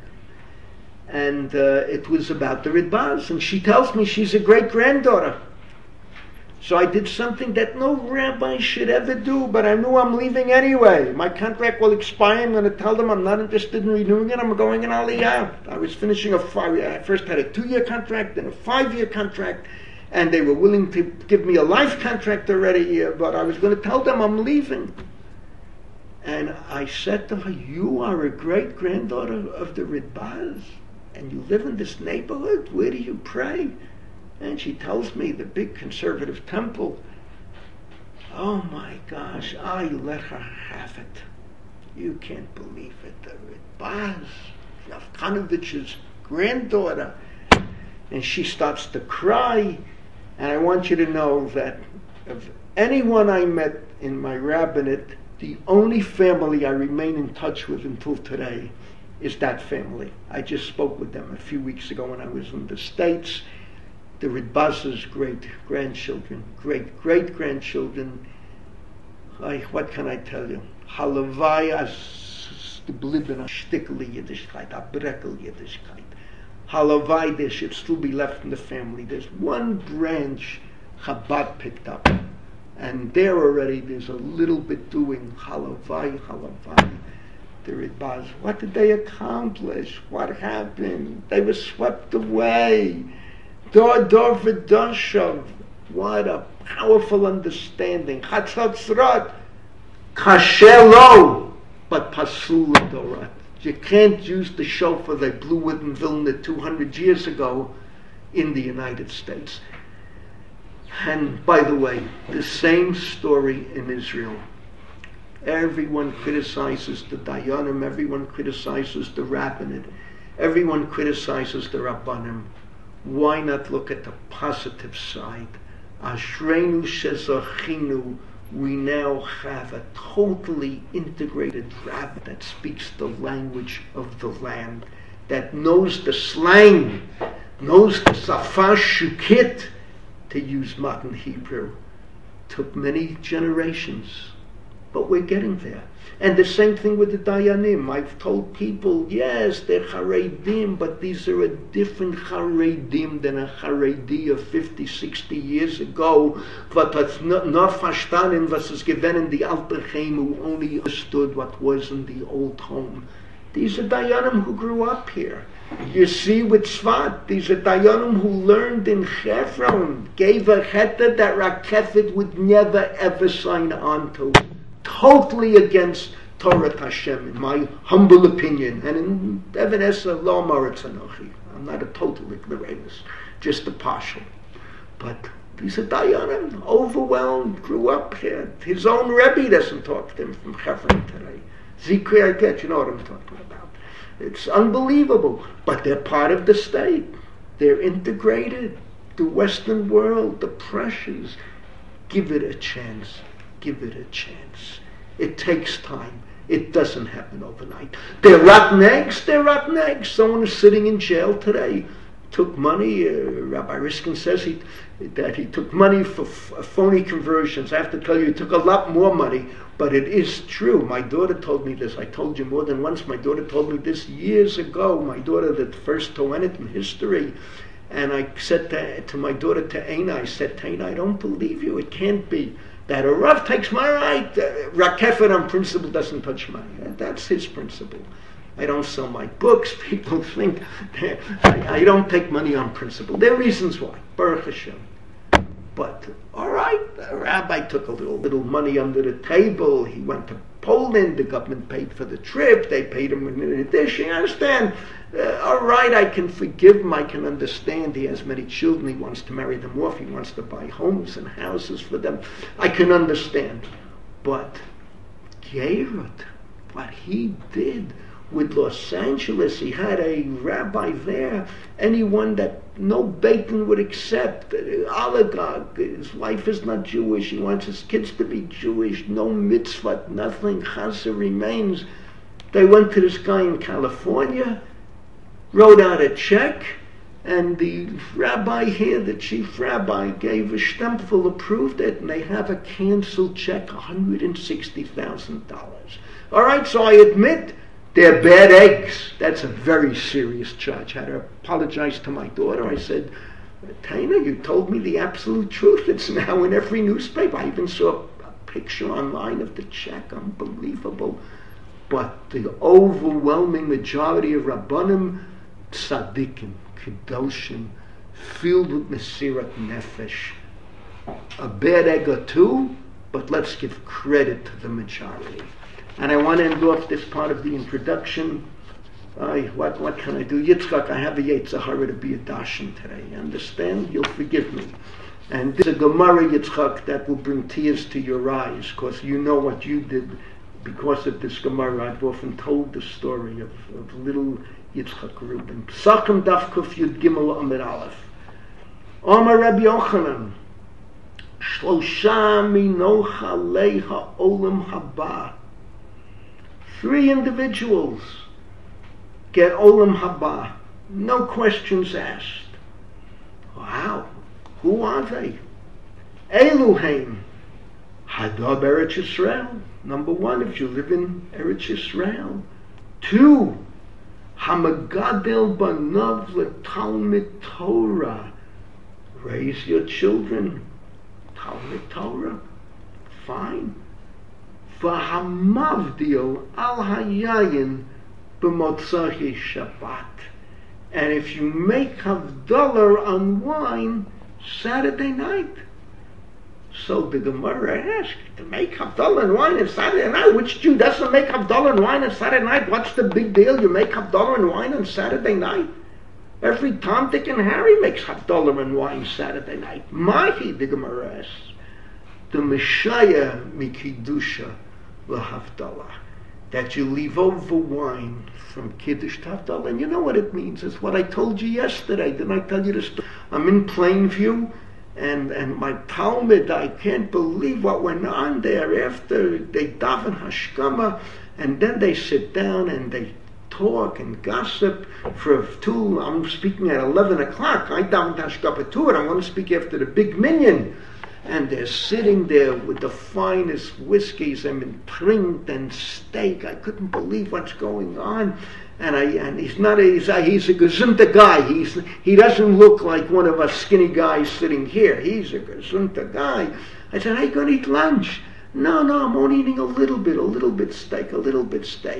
And uh, it was about the Ritbaz, and she tells me she's a great-granddaughter. So I did something that no rabbi should ever do, but I knew I'm leaving anyway. My contract will expire. I'm going to tell them I'm not interested in renewing it. I'm going in Aliyah. I was finishing a five. I first had a two-year contract, then a five-year contract, and they were willing to give me a life contract already. But I was going to tell them I'm leaving. And I said to her, "You are a great-granddaughter of the Ritbaz, and you live in this neighborhood. Where do you pray?" And she tells me the big conservative temple. Oh my gosh, I let her have it. You can't believe it. The Ritbaz, Yavkanovich's granddaughter. And she starts to cry. And I want you to know that of anyone I met in my rabbinate, the only family I remain in touch with until today is that family. I just spoke with them a few weeks ago when I was in the States. The Ritbaz's great-grandchildren, great-great-grandchildren, what can I tell you? Halavai as geblieben a shtickle Yiddishkeit, a breckel Yiddishkeit. Halavai, there should still be left in the family. There's one branch Chabad picked up, and there already there's a little bit doing Halavai, Halavai. The Ritbaz, what did they accomplish? What happened? They were swept away. Dor dor v'doshav. What a powerful understanding. Chatzatzrat. Kashelo. But pasul dorat. You can't use the shofar they blew with in Vilna two hundred years ago in the United States. And by the way, the same story in Israel. Everyone criticizes the Dayanim. Everyone criticizes the rabbinate. Everyone criticizes the Rabbanim. Why not look at the positive side? Ashreinu shezachinu, we now have a totally integrated rabbi that speaks the language of the land, that knows the slang, knows the safa shukit, to use modern Hebrew. Took many generations, but we're getting there. And the same thing with the Dayanim. I've told people, yes, they're Haredim, but these are a different Haredim than a Haredi of fifty, sixty years ago. But that's not verstanden, was es gewesen in the Alte Heim, who only understood what was in the old home. These are Dayanim who grew up here. You see with Tzfat, these are Dayanim who learned in Hebron, gave a cheta that Rakefet would never ever sign on to. Totally against Torah Hashem, in my humble opinion. And in Even Eser, Lo Moritz Anochi. I'm not a total ignoramus, just a partial. But these are Dayanim, overwhelmed, grew up here. His own Rebbe doesn't talk to him from Hebron today. Zikri Aket, you know what I'm talking about. It's unbelievable. But they're part of the state. They're integrated. The Western world, the pressures. Give it a chance. Give it a chance. It takes time. It doesn't happen overnight. They're rotten eggs. They're rotten eggs. Someone is sitting in jail today. Took money. Uh, Rabbi Riskin says he, that he took money for f- phony conversions. I have to tell you, he took a lot more money. But it is true. My daughter told me this. I told you more than once. My daughter told me this years ago. My daughter, the first Toenet in history. And I said to, to my daughter, to Aina, I said, Taina, I don't believe you. It can't be that a Rav takes my right. Uh, Rakefet on principle doesn't touch mine. That's his principle. I don't sell my books. People think I, I don't take money on principle. There are reasons why. Baruch Hashem. But all right, the rabbi took a little little money under the table. He went to Poland. The government paid for the trip. They paid him in addition. You understand? Uh, all right, I can forgive him. I can understand. He has many children. He wants to marry them off. He wants to buy homes and houses for them. I can understand. But Gerut, what he did with Los Angeles, he had a rabbi there, anyone that no bacon would accept, oligarch, his wife is not Jewish, he wants his kids to be Jewish, no mitzvah, nothing, chasa remains. They went to this guy in California, wrote out a check, and the rabbi here, the chief rabbi, gave a stempel, approved it, and they have a canceled check, one hundred sixty thousand dollars. All right, so I admit, they're bad eggs. That's a very serious charge. I had to apologize to my daughter. I said, Taina, you told me the absolute truth. It's now in every newspaper. I even saw a picture online of the check. Unbelievable. But the overwhelming majority of Rabbanim, tzaddikim, kedoshim, filled with mesirat nefesh. A bad egg or two, but let's give credit to the majority. And I want to end off this part of the introduction. Uh, what, what can I do? Yitzchak, I have a Yetzer Hara to be a Darshan today. You understand? You'll forgive me. And this is a Gemara, Yitzchak, that will bring tears to your eyes, because you know what you did because of this Gemara. I've often told the story of, of little Yitzchak Reuben. Psachim Daf Kuf Yud Gimel Amid Aleph. Omar Rabbi Yochanan, Shlosha Minocha Leha Olam Haba. Three individuals get Olam Haba, no questions asked. Wow, who are they? Eluheim, Hadab Eretz Yisrael. Number one, if you live in Eretz Yisrael. Two, Hamagadel Banav L'Talmid Torah. Raise your children, Talmid Torah. Fine. V'hamavdil al hayayin b'motzahi Shabbat. And if you make havdalah on wine Saturday night, so the Gemara asks, to make havdalah on wine on Saturday night, which Jew doesn't make havdalah on wine on Saturday night? What's the big deal? You make havdalah on wine on Saturday night? Every Tom, Dick, and Harry makes havdalah on wine Saturday night. Mahi, the Gemara asks, the Messiah mikidusha l'havdalah, that you leave over wine from Kiddush to Havdalah. And you know what it means. It's what I told you yesterday. Didn't I tell you this? I'm in Plainview, and, and my Talmud, I can't believe what went on there after they daven Hashkama, and then they sit down and they talk and gossip for two. I'm speaking at eleven o'clock. I daven Hashkama too, and I'm going to speak after the big minyan. And they're sitting there with the finest whiskeys and print and steak. I couldn't believe what's going on. And I and he's not a he's a, he's a gesunter guy. He's he doesn't look like one of us skinny guys sitting here. He's a gesunter guy. I said, "Are you going to eat lunch?" No, no, I'm only eating a little bit, a little bit steak, a little bit steak.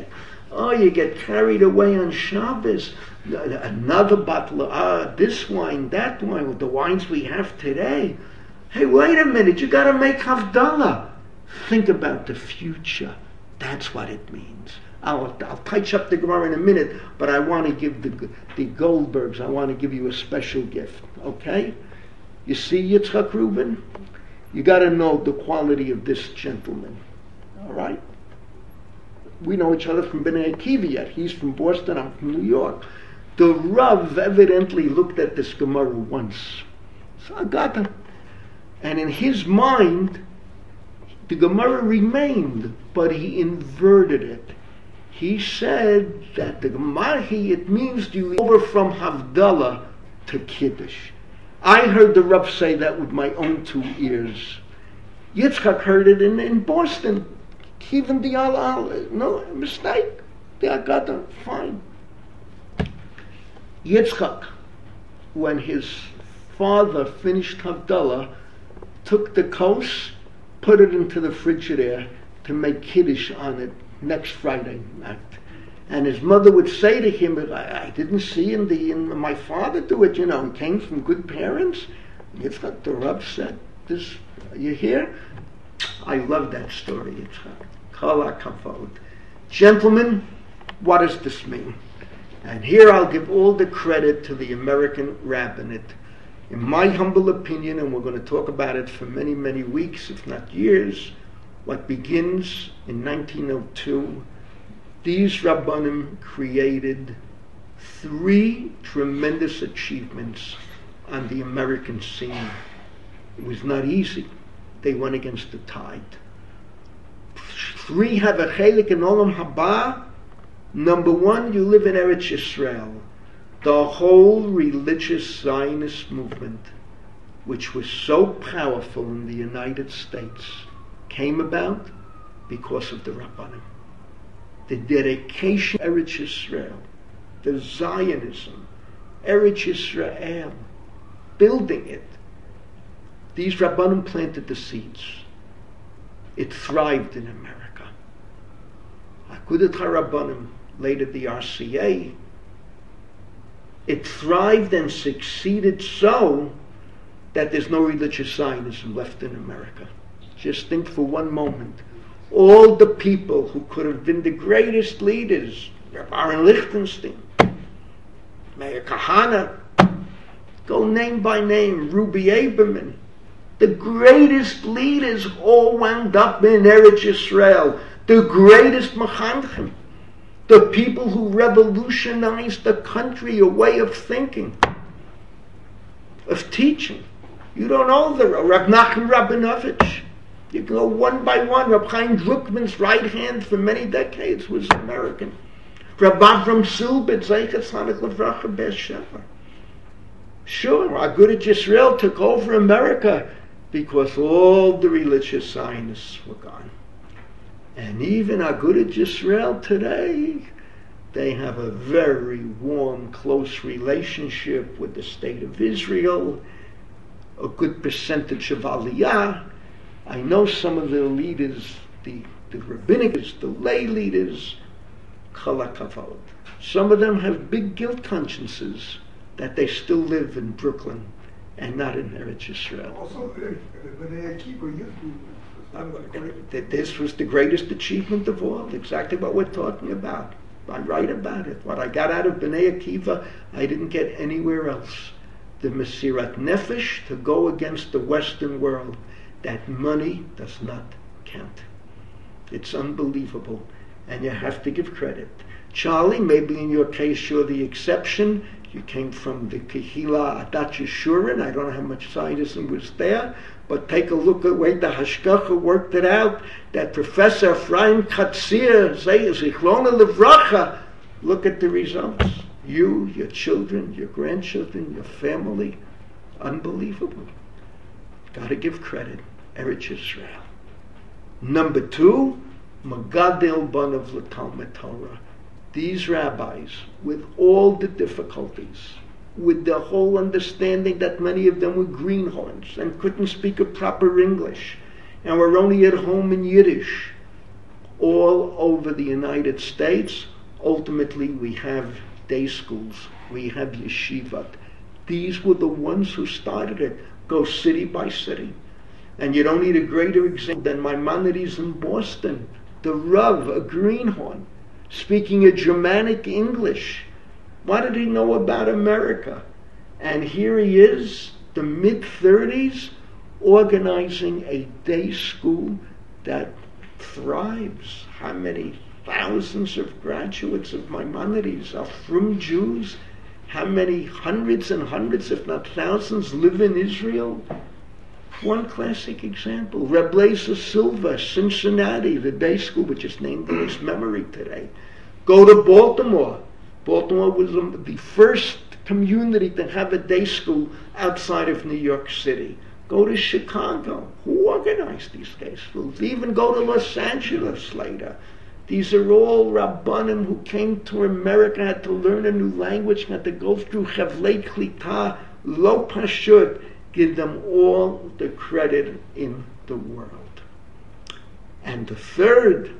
Oh, you get carried away on Shabbos. Another bottle of ah, this wine, that wine, with the wines we have today. Hey, wait a minute, you got to make Havdalah. Think about the future. That's what it means. I'll, I'll touch up the Gemara in a minute, but I want to give the, the Goldbergs, I want to give you a special gift, okay? You see Yitzchak Reuben? You got to know the quality of this gentleman, all right? We know each other from Bnei Akiva yet. He's from Boston, I'm from New York. The Rav evidently looked at this Gemara once. So I got him. And in his mind, the Gemara remained, but he inverted it. He said that the Gemara, it means you over from Havdalah to Kiddush. I heard the Rav say that with my own two ears. Yitzchak heard it in, in Boston. Kivim di al al, no mistake. I got it, fine. Yitzchak, when his father finished Havdalah, took the kos, put it into the Frigidaire to make Kiddush on it next Friday night. And his mother would say to him, I, I didn't see in, the, in my father do it, you know, he came from good parents. Yitzchak, the Rav said, this, you hear? I love that story, Yitzchak. Kol HaKavod. Gentlemen, what does this mean? And here I'll give all the credit to the American rabbinate. In my humble opinion, and we're going to talk about it for many, many weeks, if not years, what begins in nineteen oh two, these Rabbanim created three tremendous achievements on the American scene. It was not easy. They went against the tide. Three have a chelik in Olam Haba. Number one, you live in Eretz Yisrael. The whole religious Zionist movement, which was so powerful in the United States, came about because of the Rabbanim. The dedication to Eretz Yisrael, the Zionism, Eretz Yisrael, building it. These Rabbanim planted the seeds. It thrived in America. Agudat HaRabbanim, later the R C A, it thrived and succeeded so that there's no religious Zionism left in America. Just think for one moment. All the people who could have been the greatest leaders, Aaron Lichtenstein, Meir Kahane, go name by name, Ruby Aberman, the greatest leaders all wound up in Eretz Yisrael. The greatest Machanchim, the people who revolutionized the country, a way of thinking, of teaching. You don't know the Rav Nachum Rabinovich. You go one by one. Rab Chaim Druckman's right hand for many decades was American. Rab Avram Silbert, Zeichet Tzaddik Levracha Be'er Sheva. Sure, Agudat Yisrael took over America because all the religious Zionists were gone. And even Agudat Yisrael today, they have a very warm, close relationship with the state of Israel, a good percentage of Aliyah. I know some of the leaders, the, the rabbinic, the lay leaders, Kol HaKavod. Some of them have big guilt consciences that they still live in Brooklyn and not in Eretz Yisrael. Also, Bnei Akiva used to. This was the greatest achievement of all, exactly what we're talking about. I write about it. What I got out of Bnei Akiva, I didn't get anywhere else. The Mesirat Nefesh to go against the Western world. That money does not count. It's unbelievable. And you have to give credit. Charlie, maybe in your case you're the exception. You came from the Kehila Adat Yeshurin. I don't know how much Zionism was there. But take a look at the way the Hashgacha worked it out. That Professor Ephraim Katzir, Zichrona Levracha, look at the results. You, your children, your grandchildren, your family. Unbelievable. Got to give credit. Eretz Yisrael. Number two, Magadel Banav L'Talmud Torah. These rabbis, with all the difficulties, with the whole understanding that many of them were greenhorns and couldn't speak a proper English and were only at home in Yiddish, all over the United States, Ultimately, we have day schools, we have yeshivat. These were the ones who started it. Go city by city. And you don't need a greater example than Maimonides in Boston, the Rav, a greenhorn, speaking a Germanic English. What did he know about America? And here he is, the mid-thirties, organizing a day school that thrives. How many thousands of graduates of Maimonides are from Jews? How many hundreds and hundreds, if not thousands, live in Israel? One classic example, Reb Leizer Silva, Cincinnati, the day school, which is named in his memory today. Go to Baltimore. Baltimore was the first community to have a day school outside of New York City. Go to Chicago. Who organized these day schools? Even go to Los Angeles later. These are all Rabbanim who came to America, had to learn a new language, had to go through Chevlei Klita, Lo Pashut. Give them all the credit in the world. And the third,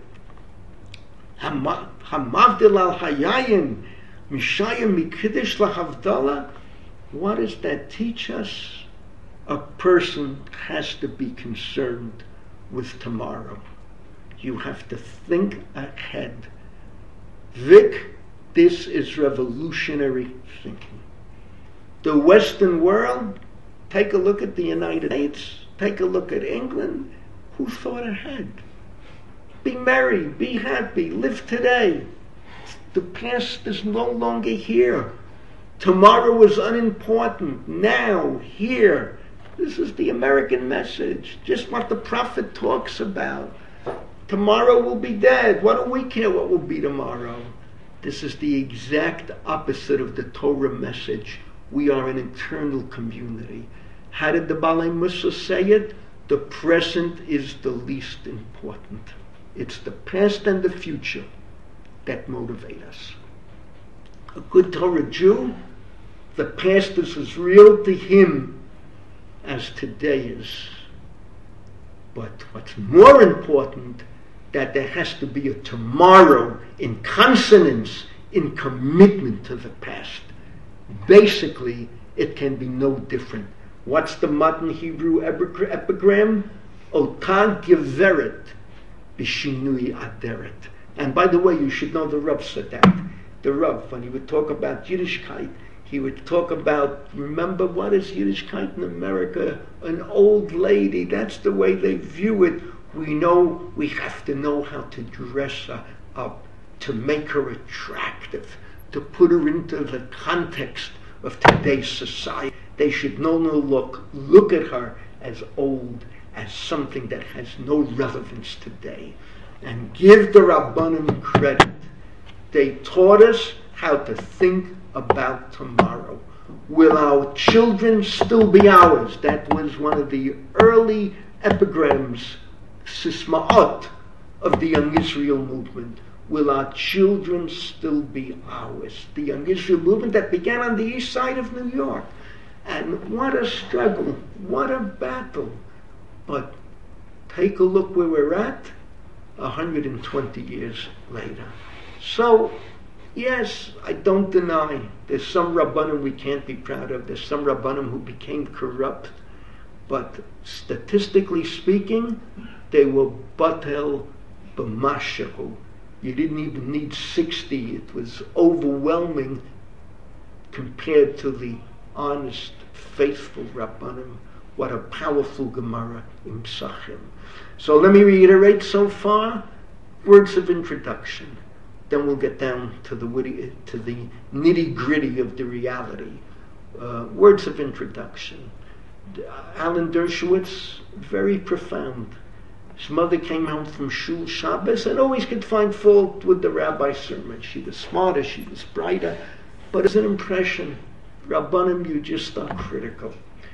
Hamavdil al Hayayin, Mishayim Mikiddish lahavdala. What does that teach us? A person has to be concerned with tomorrow. You have to think ahead. Vic, this is revolutionary thinking. The Western world, take a look at the United States, take a look at England. Who thought ahead? Be merry, be happy, live today. The past is no longer here. Tomorrow is unimportant. Now, here. This is the American message. Just what the prophet talks about. Tomorrow will be dead. What do we care what will be tomorrow? This is the exact opposite of the Torah message. We are an eternal community. How did the Balei Musa say it? The present is the least important. It's the past and the future that motivate us. A good Torah Jew, the past is as real to him as today is. But what's more important, that there has to be a tomorrow in consonance, in commitment to the past. Basically, it can be no different. What's the modern Hebrew epigram? Otah geveret b'shinui aderet. And by the way, you should know the Rav said that. The Rav, when he would talk about Yiddishkeit, he would talk about, remember, what is Yiddishkeit in America? An old lady, that's the way they view it. We know we have to know how to dress her up, to make her attractive, to put her into the context of today's society. They should no no look look at her as old, as something that has no relevance today. And give the Rabbanim credit. They taught us how to think about tomorrow. Will our children still be ours? That was one of the early epigrams, sisma'ot, of the Young Israel movement. Will our children still be ours? The Young Israel movement that began on the east side of New York. And what a struggle, what a battle. But take a look where we're at, one hundred twenty years later. So, yes, I don't deny there's some Rabbanim we can't be proud of. There's some Rabbanim who became corrupt. But statistically speaking, they were batel b'mashahu. You didn't even need sixty. It was overwhelming compared to the honest, faithful Rabbanim. What a powerful Gemara in Psachim. So let me reiterate so far, words of introduction. Then we'll get down to the witty, to the nitty-gritty of the reality. Uh, words of introduction. Alan Dershowitz, very profound. His mother came home from Shul Shabbos and always could find fault with the rabbi's sermon. She was smarter, she was brighter, but as an impression, Rabbanim, you just are critical.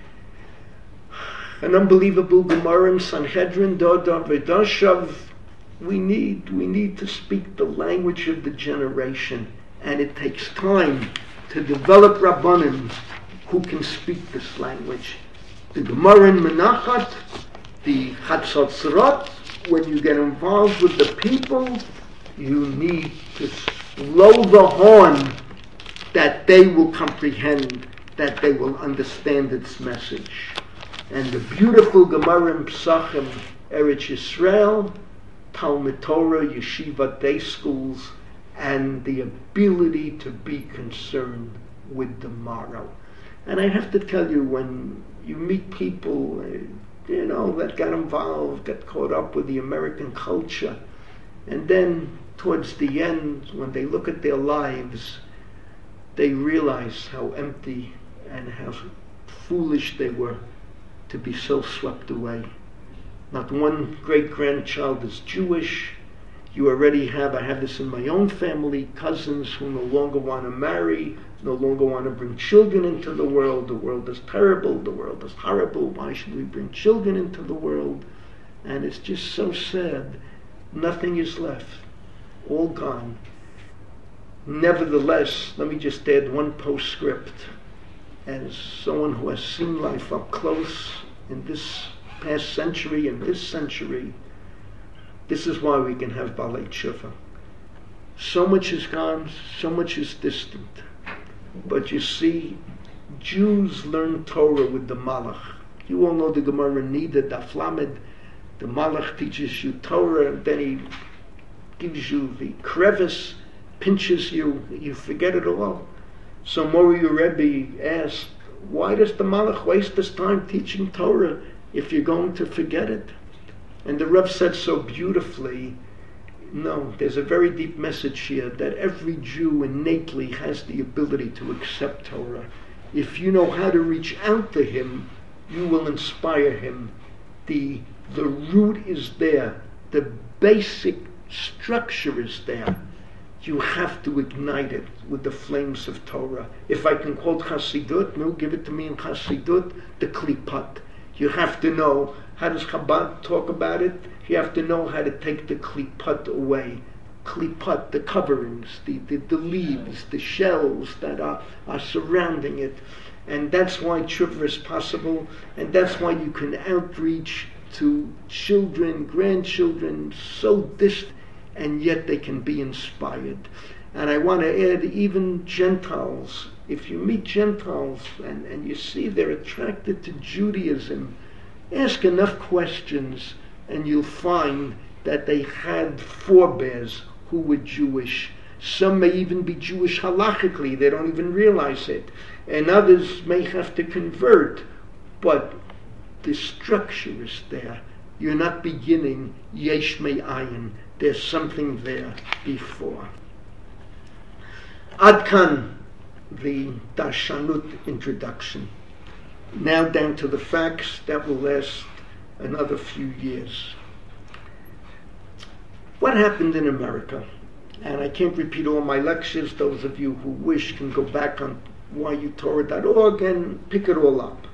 An unbelievable Gemara in Sanhedrin, Dodon Vedoshav. We need, we need to speak the language of the generation, and it takes time to develop Rabbanim who can speak this language. The Gemara in Menachat, the Chatzotzrot, when you get involved with the people, you need to blow the horn, that they will comprehend, that they will understand its message. And the beautiful Gemara in Pesachim, Eretz Yisrael, Talmud Torah, Yeshiva day schools, and the ability to be concerned with the morrow. And I have to tell you, when you meet people, uh, you know, that got involved, got caught up with the American culture, and then towards the end, when they look at their lives, they realize how empty and how foolish they were to be so swept away. Not one great-grandchild is Jewish. You already have, I have this in my own family, cousins who no longer want to marry, no longer want to bring children into the world. The world is terrible, the world is horrible, why should we bring children into the world? And it's just so sad. Nothing is left. All gone. Nevertheless, let me just add one postscript. As someone who has seen life up close in this past century and this century, this is why we can have Balei Tshuva. So much is gone, so much is distant. But you see, Jews learn Torah with the Malach. You all know the Gemara Nida, Daf Lamed. The Malach teaches you Torah, and then he gives you the crevice, pinches you, you forget it all. So Mori Rebbe asked, why does the Malach waste his time teaching Torah if you're going to forget it? And the Rebbe said so beautifully, no, there's a very deep message here that every Jew innately has the ability to accept Torah. If you know how to reach out to him, you will inspire him. The, the root is there. The basic structure is there. You have to ignite it with the flames of Torah. If I can quote Chassidut, no, give it to me in Chassidut, the Klipat. You have to know, how does Chabad talk about it? You have to know how to take the Klipat away. Klipat, the coverings, the, the, the leaves, the shells that are, are surrounding it. And that's why tshuva is possible, and that's why you can outreach to children, grandchildren, so distant, and yet they can be inspired. And I want to add, even Gentiles, if you meet Gentiles and, and you see they're attracted to Judaism, ask enough questions and you'll find that they had forebears who were Jewish. Some may even be Jewish halachically, they don't even realize it. And others may have to convert, but the structure is there. You're not beginning yesh me'ayin. There's something there before. Ad kan, the Darshanut introduction. Now down to the facts that will last another few years. What happened in America? And I can't repeat all my lectures. Those of you who wish can go back on y u torah dot org and pick it all up.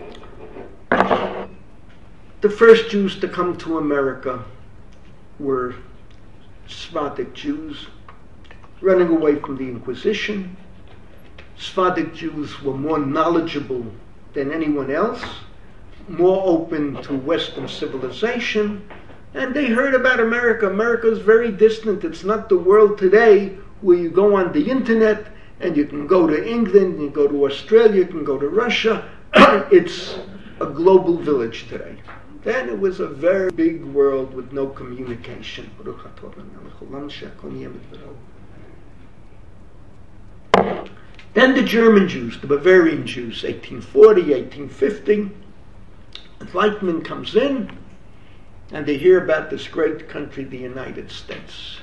The first Jews to come to America were Sephardic Jews running away from the Inquisition. Sephardic Jews were more knowledgeable than anyone else, more open to Western civilization, and they heard about America. America is very distant. It's not the world today where you go on the internet and you can go to England, you can go to Australia, you can go to Russia. It's a global village today. Then it was a very big world with no communication. Then the German Jews, the Bavarian Jews, eighteen forty, eighteen fifty. Enlightenment comes in, and they hear about this great country, the United States.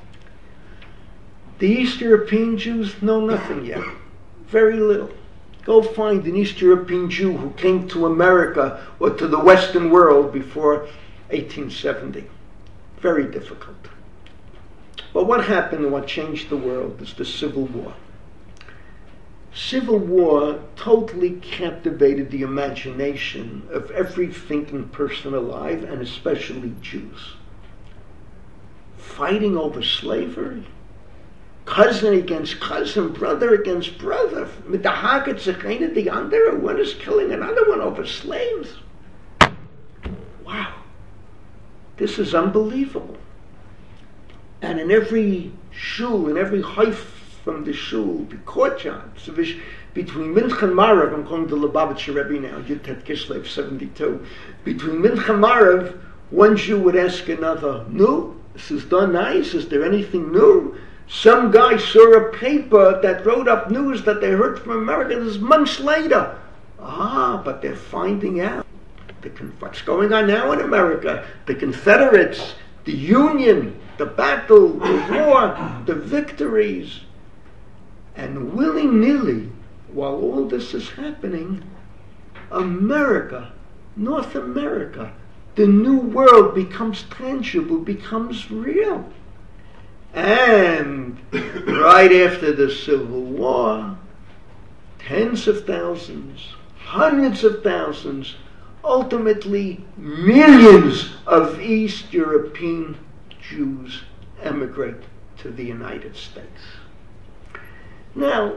The East European Jews know nothing yet. Very little. Go find an East European Jew who came to America or to the Western world before eighteen seventy. Very difficult. But what happened and what changed the world is the Civil War. Civil War totally captivated the imagination of every thinking person alive, and especially Jews. Fighting over slavery, cousin against cousin, brother against brother, mit der Hake zerkleinet the andere, one is killing another one over slaves. Wow, this is unbelievable. And in every shul, in every haif from the shul, the courtyard, between Mincha and Marav, I'm calling the Lubavitcher Rebbe now, Yudtet Kislev seventy-two, between Mincha and Marav, one Jew would ask another, no, this is done nice, is there anything new? Some guy saw a paper that wrote up news that they heard from America, this is months later. Ah, but they're finding out the, what's going on now in America. The Confederates, the Union, the battle, the war, the victories. And willy-nilly, while all this is happening, America, North America, the new world becomes tangible, becomes real. And right after the Civil War, tens of thousands, hundreds of thousands, ultimately millions of East European Jews emigrate to the United States. Now,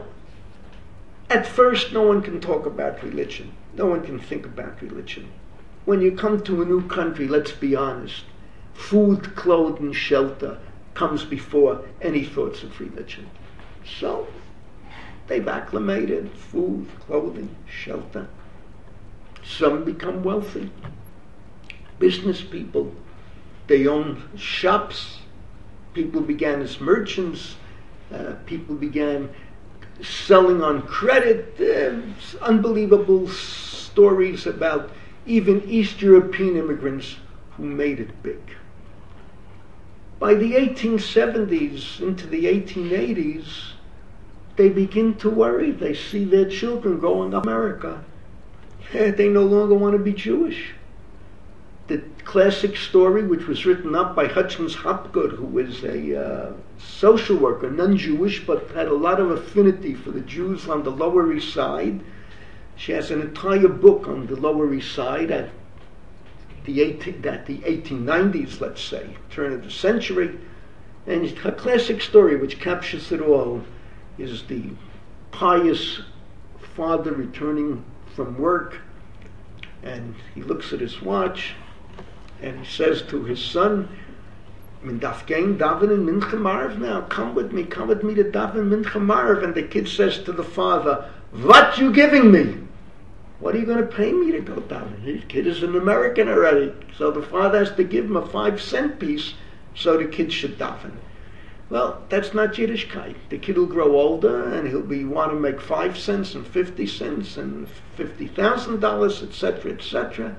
at first no one can talk about religion. No one can think about religion. When you come to a new country, let's be honest, food, clothing, shelter comes before any thoughts of religion. So, they've acclimated, food, clothing, shelter. Some become wealthy. Business people, they own shops. People began as merchants. Uh, people began selling on credit. Uh, unbelievable stories about even East European immigrants who made it big. By the eighteen seventies into the eighteen eighties, they begin to worry. They see their children growing up in America. They no longer want to be Jewish. The classic story, which was written up by Hutchins Hopgood, who was a uh, social worker, non-Jewish, but had a lot of affinity for the Jews on the Lower East Side. She has an entire book on the Lower East Side at the eighteen, at the eighteen nineties, let's say, turn of the century. And her classic story, which captures it all, is the pious father returning from work, and he looks at his watch, and he says to his son, "Min dafgein davenin mincha marv now. Come with me, come with me to daven mincha marv." And the kid says to the father, "What you giving me? What are you going to pay me to go daven?" The kid is an American already, so the father has to give him a five cent piece so the kid should daven. Well, that's not Yiddishkeit. The kid will grow older and he'll be want to make five cents and fifty cents and fifty thousand dollars, et cetera, et cetera.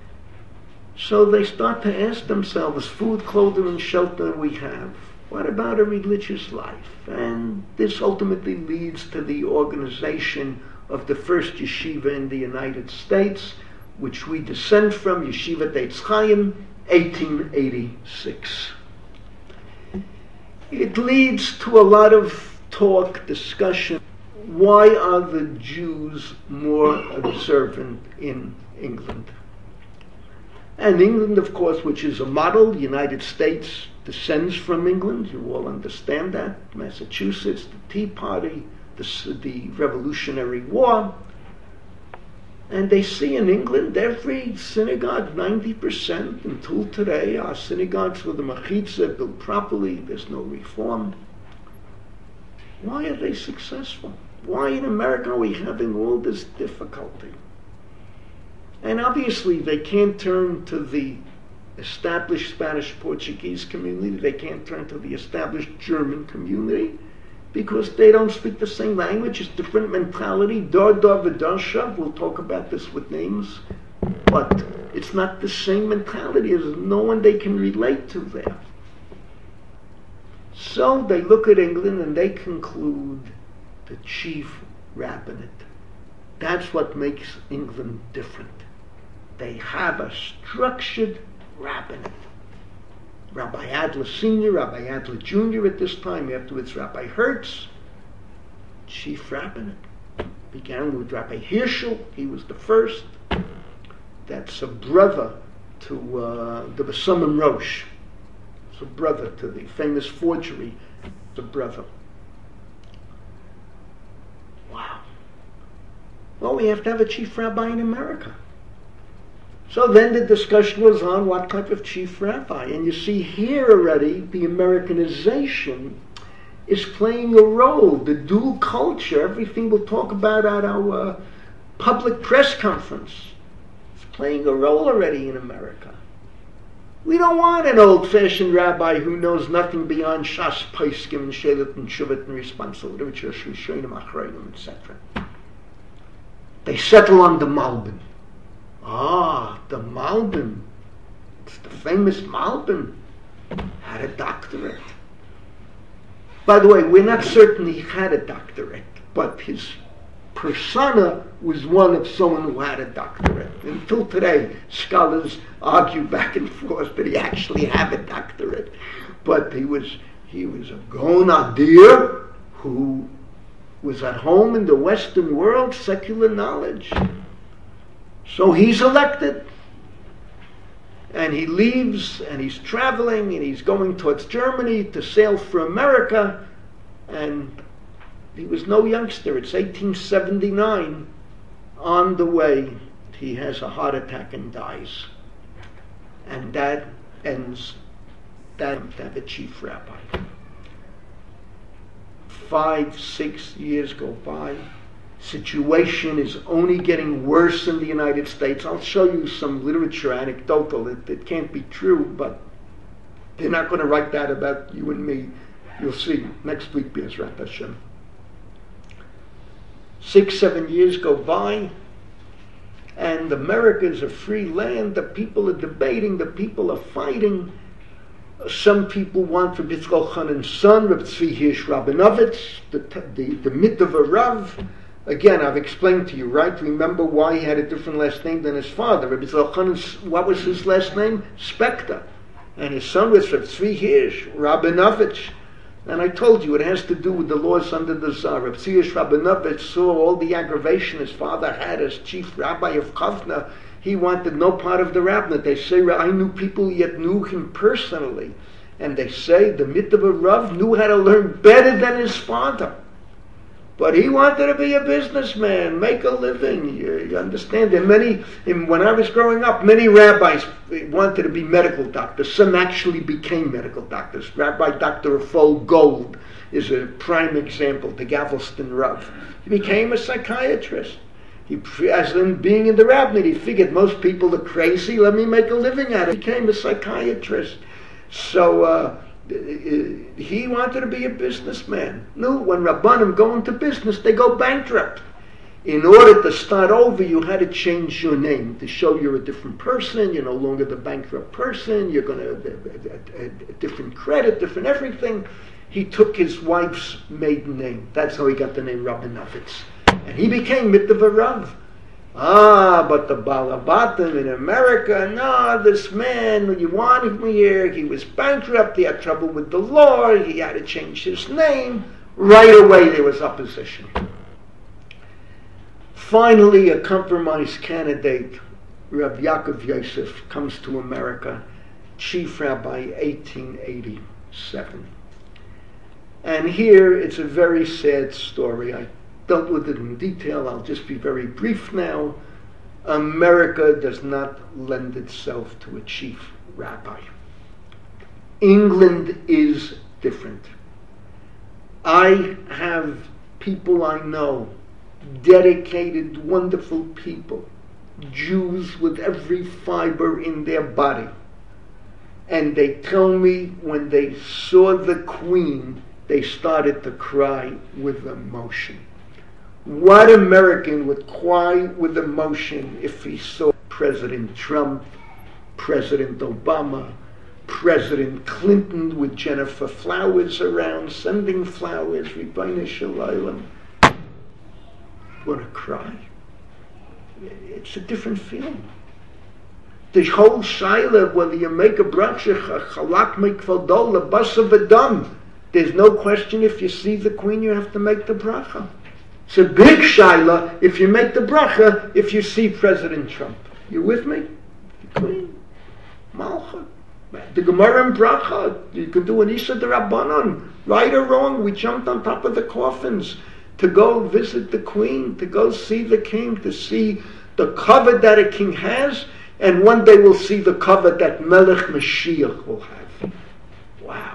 So they start to ask themselves, food, clothing, and shelter we have. What about a religious life? And this ultimately leads to the organization of the first yeshiva in the United States, which we descend from, Yeshiva Eitz Chaim, eighteen eighty-six. It leads to a lot of talk, discussion. Why are the Jews more observant in England? And England, of course, which is a model, the United States descends from England. You all understand that. Massachusetts, the Tea Party, the, the Revolutionary War. And they see in England every synagogue, ninety percent until today, are synagogues with the machitza built properly. There's no reform. Why are they successful? Why in America are we having all this difficulty? And obviously they can't turn to the established Spanish-Portuguese community. They can't turn to the established German community, because they don't speak the same language. It's different mentality. Dor dor v'darsha. We'll talk about this with names. But it's not the same mentality. There's no one they can relate to there. So they look at England and they conclude the chief rabbinate. That's what makes England different. They have a structured rabbinate. Rabbi Adler Senior, Rabbi Adler Junior at this time, afterwards Rabbi Hertz, chief rabbinate. Began with Rabbi Hirschel, he was the first. That's a brother to uh, the Besamim Rosh. It's a brother to the famous forgery, the brother. Wow. Well, we have to have a chief rabbi in America. So then the discussion goes on, what type of chief rabbi? And you see here already, the Americanization is playing a role. The dual culture, everything we'll talk about at our uh, public press conference, is playing a role already in America. We don't want an old-fashioned rabbi who knows nothing beyond Shas, Paiskim, and Shelet, and Shuvit, and responsibility, et cetera. They settle on the Malbim. Ah, the Malbim. It's the famous Malbim. Had a doctorate. By the way, we're not certain he had a doctorate, but his persona was one of someone who had a doctorate. Until today, scholars argue back and forth that he actually had a doctorate. But he was he was a Gaon Adir who was at home in the Western world, secular knowledge. So he's elected. And he leaves, and he's traveling, and he's going towards Germany to sail for America. And he was no youngster. It's eighteen seventy-nine. On the way, he has a heart attack and dies. And that ends that to have a chief rabbi. Five, six years go by. Situation is only getting worse in the United States. I'll show you some literature, anecdotal. It, it can't be true, but they're not going to write that about you and me. You'll see next week, B'ezrat Hashem. Six, seven years go by, and America is a free land. The people are debating. The people are fighting. Some people want Rabbi Yitzchak Chanan's son, Rabbi Tzvi Hirsch Rabinovich, the, the, the Mitava Rav. Again, I've explained to you, right? Remember why he had a different last name than his father. Rabbi Yitzchak Chanan's, what was his last name? Spector. And his son was Rabbi Tzvi Hirsch Rabinovich. And I told you, it has to do with the laws under the Tsar. Rabbi Tzvi Hirsch Rabinovich saw all the aggravation his father had as chief rabbi of Kovna. He wanted no part of the rabbinate. They say, I knew people yet knew him personally. And they say the Mitava Rav knew how to learn better than his father. But he wanted to be a businessman, make a living. You, you understand? And many, in, when I was growing up, many rabbis wanted to be medical doctors. Some actually became medical doctors. Rabbi Doctor Rafal Gold is a prime example, the Galveston Rav. He became a psychiatrist. He, as in being in the rabbinate, he figured most people are crazy, let me make a living at it. He became a psychiatrist. So uh, he wanted to be a businessman. No, when Rabbanim go into business, they go bankrupt. In order to start over, you had to change your name to show you're a different person. You're no longer the bankrupt person. You're going to a, a, a different credit, different everything. He took his wife's maiden name. That's how he got the name Rabinovich. And he became Mitava Rav. Ah, but the Balabatim in America, no, this man, you want him here, he was bankrupt, he had trouble with the law, he had to change his name. Right away there was opposition. Finally, a compromise candidate, Rav Yaakov Yosef, comes to America, chief rabbi, eighteen eighty-seven. And here it's a very sad story. I dealt with it in detail. I'll just be very brief now. America does not lend itself to a chief rabbi. England is different. I have people I know, dedicated, wonderful people, Jews with every fiber in their body. And they tell me when they saw the Queen, they started to cry with emotion. What American would cry with emotion if he saw President Trump, President Obama, President Clinton with Jennifer Flowers around, sending flowers, Ribbono Shel Olam? Want to cry? It's a different feeling. The whole shaila, whether you make a bracha, chalak mikvadol, lebasa v'dam, there's no question if you see the Queen, you have to make the bracha. It's a big shaila if you make the bracha if you see President Trump. You with me? The Queen, Malcha. The Gemara in bracha, you could do an Isha D'Rabbanan. Right or wrong, we jumped on top of the coffins to go visit the Queen, to go see the King, to see the cover that a king has. and one day we'll see the cover that Melech Mashiach will have. Wow.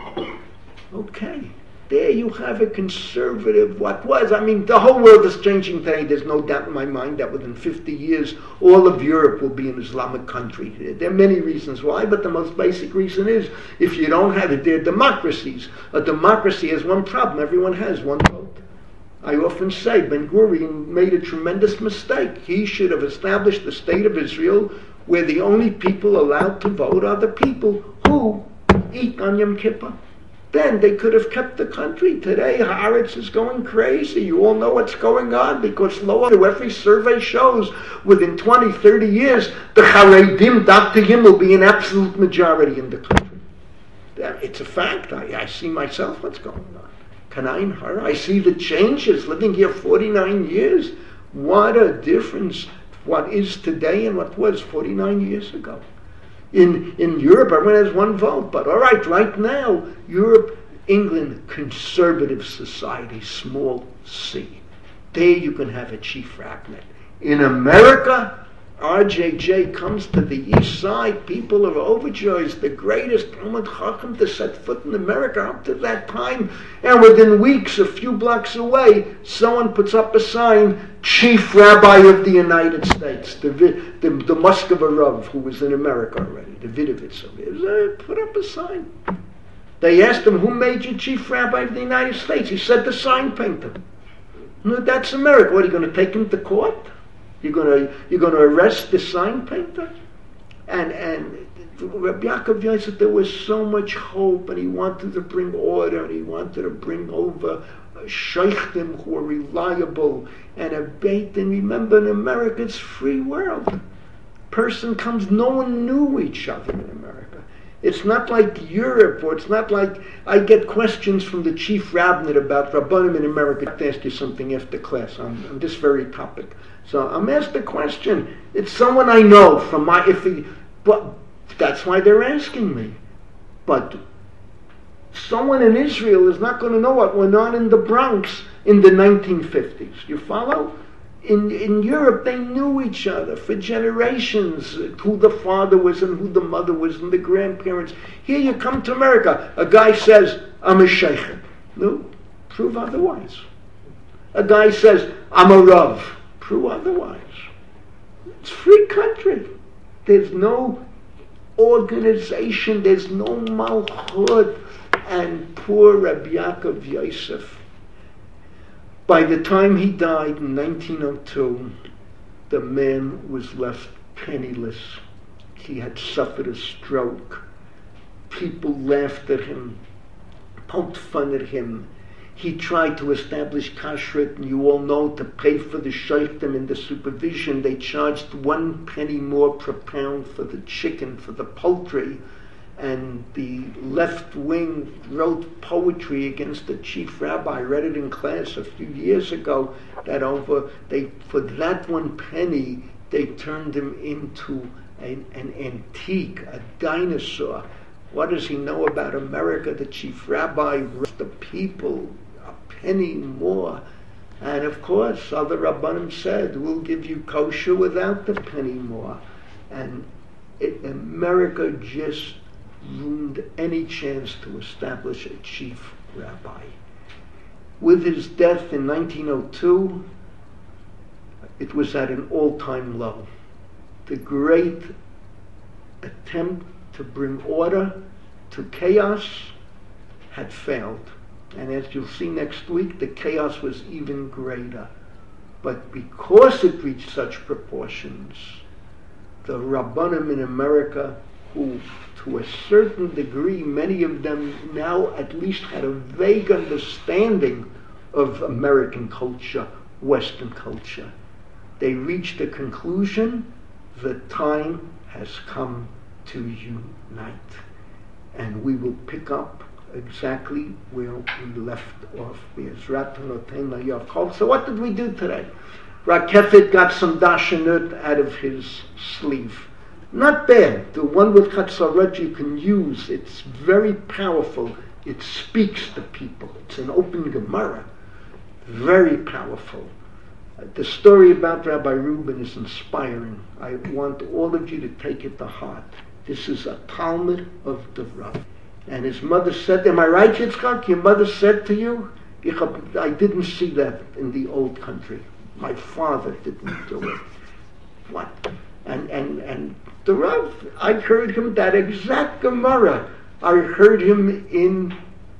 Okay. There you have a conservative, what was, I mean, the whole world is changing today. There's no doubt in my mind that within fifty years, all of Europe will be an Islamic country. There are many reasons why, but the most basic reason is, if you don't have it, they're democracies. A democracy has one problem. Everyone has one vote. I often say, Ben Gurion made a tremendous mistake. He should have established the state of Israel where the only people allowed to vote are the people who eat on Yom Kippur. Then they could have kept the country. Today, Haaretz is going crazy. You all know what's going on because lo, every survey shows within twenty, thirty years, the Charedim, Da'atim will be an absolute majority in the country. It's a fact. I, I see myself what's going on. Kanain Hara. I see the changes. Living here forty-nine years. What a difference what is today and what was forty-nine years ago. In in Europe, everyone has one vote. But all right, right now, Europe, England, conservative society, small c. There you can have a chief rabbinate. In America, R J J comes to the east side. People are overjoyed. It's the greatest Talmud Chacham to set foot in America up to that time. And within weeks, a few blocks away, someone puts up a sign, Chief Rabbi of the United States, the the, the Moskva Rav, who was in America already, the Vidovitz, uh, put up a sign. They asked him, who made you Chief Rabbi of the United States? He said, the sign painter. No, that's America. What, are you going to take him to court? You're going to you're going to arrest the sign painter? And and Rabbi Yaakov Yosef said there was so much hope, and he wanted to bring order, and he wanted to bring over sheikhtim who were reliable, and a beit. And remember, in America, it's free world. Person comes, no one knew each other in America. It's not like Europe, or it's not like, I get questions from the chief rabbinate about Rabbanim in America. I'd like to ask you something after class on, on this very topic. So I'm asked a question. It's someone I know from my, if he, but that's why they're asking me. But someone in Israel is not going to know what went on in the Bronx in the nineteen fifties. You follow? In in Europe, they knew each other for generations, who the father was and who the mother was and the grandparents. Here you come to America, a guy says, I'm a sheikh. No, prove otherwise. A guy says, I'm a rav. Prove otherwise. It's a free country. There's no organization, there's no malchut. And poor Rabbi Yaakov Yosef, by the time he died in nineteen oh two, the man was left penniless. He had suffered a stroke. People laughed at him, poked fun at him. He tried to establish kashrut, and you all know, to pay for the sheikhtim and the supervision, they charged one penny more per pound for the chicken, for the poultry. And the left wing wrote poetry against the chief rabbi. I read it in class a few years ago, that over they for that one penny they turned him into an, an antique, a dinosaur. What does he know about America? The chief rabbi wrote the people a penny more. And of course, other rabbanim said, we'll give you kosher without the penny more. And it, America just ruined any chance to establish a chief rabbi. With his death in nineteen oh two, it was at an all-time low. The great attempt to bring order to chaos had failed. And as you'll see next week, the chaos was even greater. But because it reached such proportions, the Rabbanim in America, who to a certain degree, many of them now at least had a vague understanding of American culture, Western culture, they reached the conclusion, the time has come to unite. And we will pick up exactly where we left off. So what did we do today? Rakefet got some dashanut out of his sleeve. Not bad. The one with Chatzaret you can use. It's very powerful. It speaks to people. It's an open Gemara. Very powerful. The story about Rabbi Reuben is inspiring. I want all of you to take it to heart. This is a Talmud of the Rav. And his mother said, am I right, Yitzchak? Your mother said to you, I didn't see that in the old country. My father didn't do it. What? And and and the Rav, I heard him that exact Gemara. I heard him in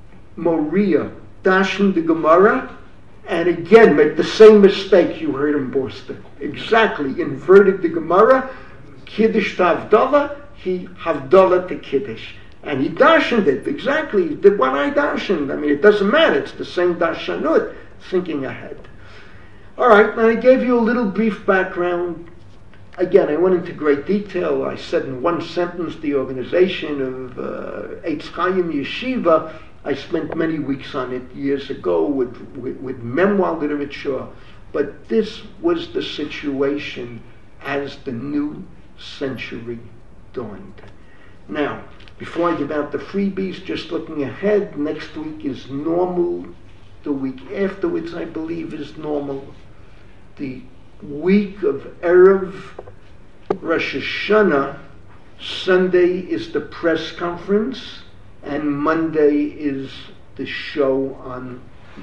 Moria, dashing the Gemara, and again made the same mistake you heard in Boston. Exactly, inverted the Gemara, Kiddush to Havdalah, he Havdalah to Kiddush. And he dashened it, exactly, he did what I dashened. I mean, it doesn't matter, it's the same dashanut, thinking ahead. All right, now I gave you a little brief background. Again, I went into great detail. I said in one sentence the organization of uh, Eitz Chaim Yeshiva. I spent many weeks on it years ago with, with, with memoir literature. But this was the situation as the new century dawned. Now, before I give out the freebies, just looking ahead, next week is normal. The week afterwards, I believe, is normal. The week of Erev Rosh Hashanah, Sunday is the press conference, and Monday is the show on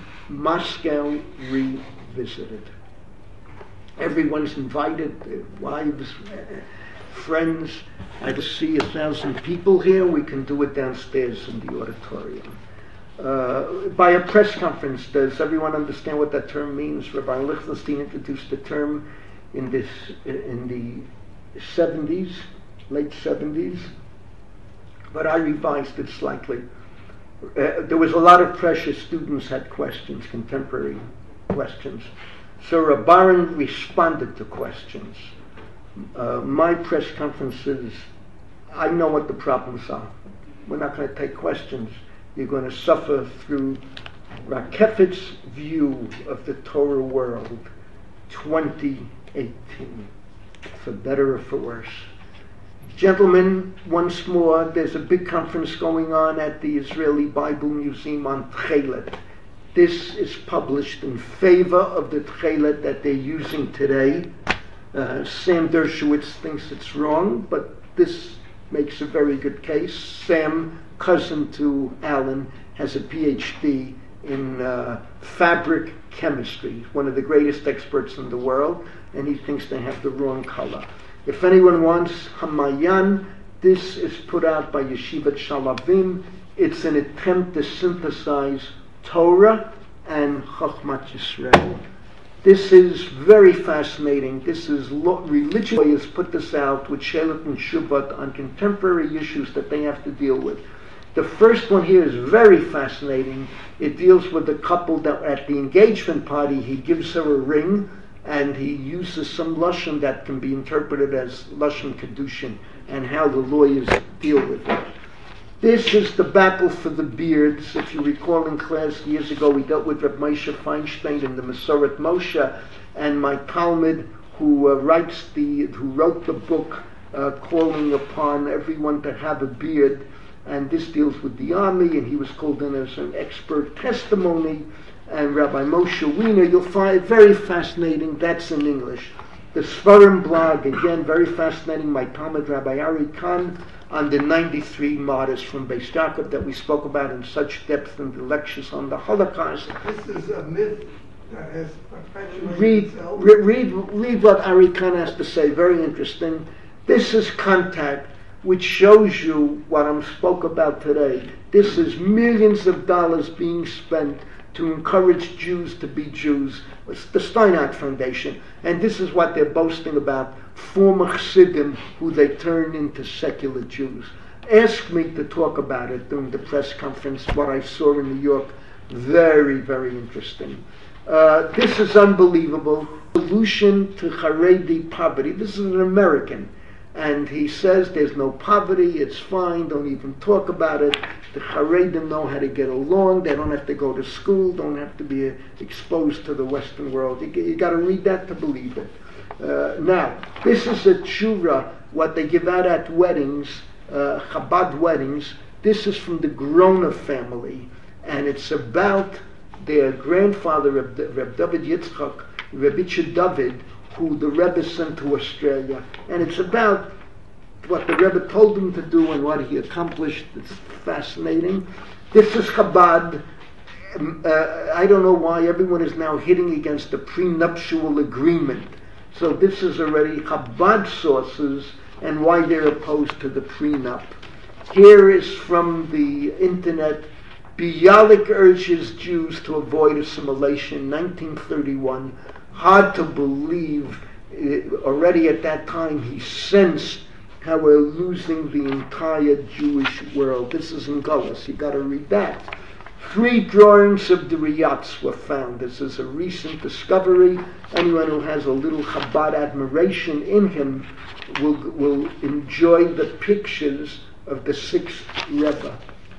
Moscow Revisited. Everyone's invited, their wives, friends. I see a thousand people here. We can do it downstairs in the auditorium. Uh, by a press conference, does everyone understand what that term means? Rabbi Lichtenstein introduced the term in this in the seventies, late seventies, but I revised it slightly. Uh, there was a lot of pressure. Students had questions, contemporary questions. So Rabbaran responded to questions. Uh, my press conferences, I know what the problems are. We're not going to take questions. You're going to suffer through Rakefet's view of the Torah world, twenty eighteen, for better or for worse. Gentlemen, once more, there's a big conference going on at the Israeli Bible Museum on Tchelet. This is published in favor of the Tchelet that they're using today. Uh, Sam Dershowitz thinks it's wrong, but this makes a very good case. Sam, cousin to Alan, has a P H D in uh, fabric chemistry, one of the greatest experts in the world, and he thinks they have the wrong color. If anyone wants Hamayan, this is put out by Yeshivat Shalavim. It's an attempt to synthesize Torah and Chochmat Yisrael. This is very fascinating. This is lo- religion has put this out with Shelet and Shubat on contemporary issues that they have to deal with. The first one here is very fascinating. It deals with a couple that at the engagement party, he gives her a ring and he uses some Lashon that can be interpreted as Lashon Kedushin and how the lawyers deal with it. This is the battle for the beards. If you recall in class years ago, we dealt with Reb Moshe Feinstein in the Masoret Moshe, and my Talmud, who uh, writes the, who wrote the book, uh, calling upon everyone to have a beard, and this deals with the army, and he was called in as an expert testimony. And Rabbi Moshe Wiener, you'll find it very fascinating. That's in English. The Sfarim blog, again, very fascinating. My Talmud, Rabbi Ari Khan, on the ninety-three martyrs from Beis Yaakov that we spoke about in such depth in the lectures on the Holocaust. This is a myth that has perpetuated Read, itself. re- read, read what Ari Khan has to say. Very interesting. This is Contact, which shows you what I spoke about today. This is millions of dollars being spent to encourage Jews to be Jews. It's the Steinhardt Foundation. And this is what they're boasting about. Former Chassidim who they turn into secular Jews. Ask me to talk about it during the press conference, what I saw in New York. Very, very interesting. Uh, this is unbelievable. Solution to Haredi poverty. This is an American. And he says there's no poverty, it's fine, don't even talk about it. The Haredim know how to get along, they don't have to go to school, don't have to be uh, exposed to the Western world. You, you got to read that to believe it. Uh, now, this is a tshuva, what they give out at weddings, uh, Chabad weddings. This is from the Grona family, and it's about their grandfather, Reb, Reb David Yitzchak, Rebbe David, who the Rebbe sent to Australia. And it's about what the Rebbe told him to do and what he accomplished. It's fascinating. This is Chabad. Uh, I don't know why everyone is now hitting against the prenuptial agreement. So this is already Chabad sources and why they're opposed to the prenup. Here is from the internet. Bialik urges Jews to avoid assimilation, nineteen thirty-one. Hard to believe. Uh, already at that time he sensed how we're losing the entire Jewish world. This is in Gullus. You got to read that. Three drawings of the Riyats were found. This is a recent discovery. Anyone who has a little Chabad admiration in him will will enjoy the pictures of the sixth Rebbe.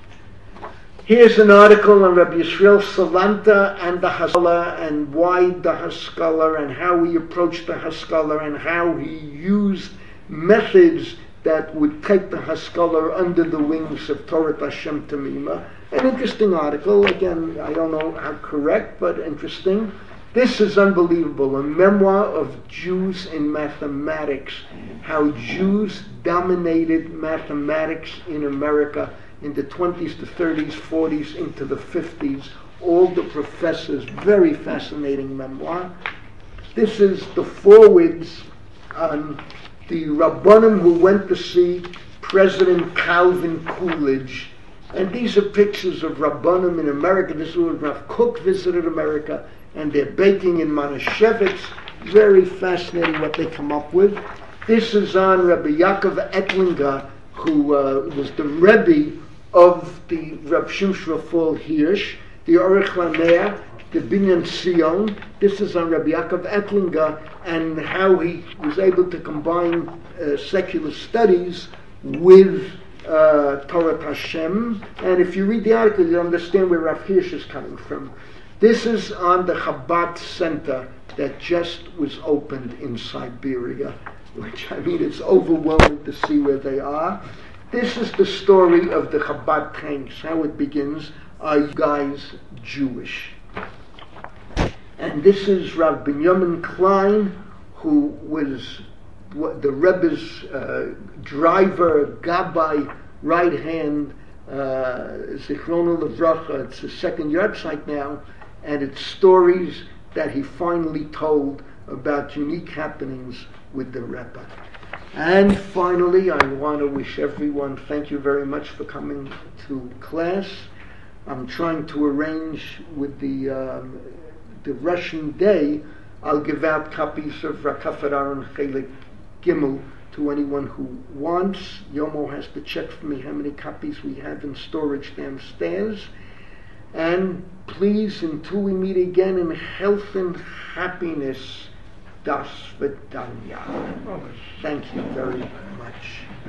Here's an article on Rabbi Yisrael Salanta and the Haskalah, and why the Haskalah, and how he approached the Haskalah, and how he used methods that would take the Haskalah under the wings of Torah Hashem Tamima. An interesting article. Again, I don't know how correct, but interesting. This is unbelievable. A memoir of Jews in mathematics. How Jews dominated mathematics in America in the twenties, the thirties, forties, into the fifties. All the professors. Very fascinating memoir. This is the forwards on the Rabbanim who went to see President Calvin Coolidge. And these are pictures of Rabbanim in America. This is when Rav Kook visited America, and they're baking in Manischewitz. Very fascinating what they come up with. This is on Rabbi Yaakov Ettlinger, who uh, was the Rebbe of the Rav Shimshon Raphael Hirsch, the Orech Lanea, the Binyan Sion. This is on Rabbi Yaakov Ettlinger and how he was able to combine uh, secular studies with Uh, Torah Hashem, and if you read the article, you understand where Rav Hirsch is coming from. This is on the Chabad Center that just was opened in Siberia, which, I mean, it's overwhelming to see where they are. This is the story of the Chabad tanks, how it begins. Are you guys Jewish? And this is Rav Binyamin Klein, who was the Rebbe's uh, driver, Gabbai, right hand, uh, Zichrono Levracha. It's a second website now, and it's stories that he finally told about unique happenings with the Rebbe. And finally, I want to wish everyone thank you very much for coming to class. I'm trying to arrange with the um, the Russian day. I'll give out copies of Rakafat Aaron Chelik Gimel to anyone who wants. Yomo has to check for me how many copies we have in storage downstairs. And please, until we meet again in health and happiness, Das Vidanya. Thank you very much.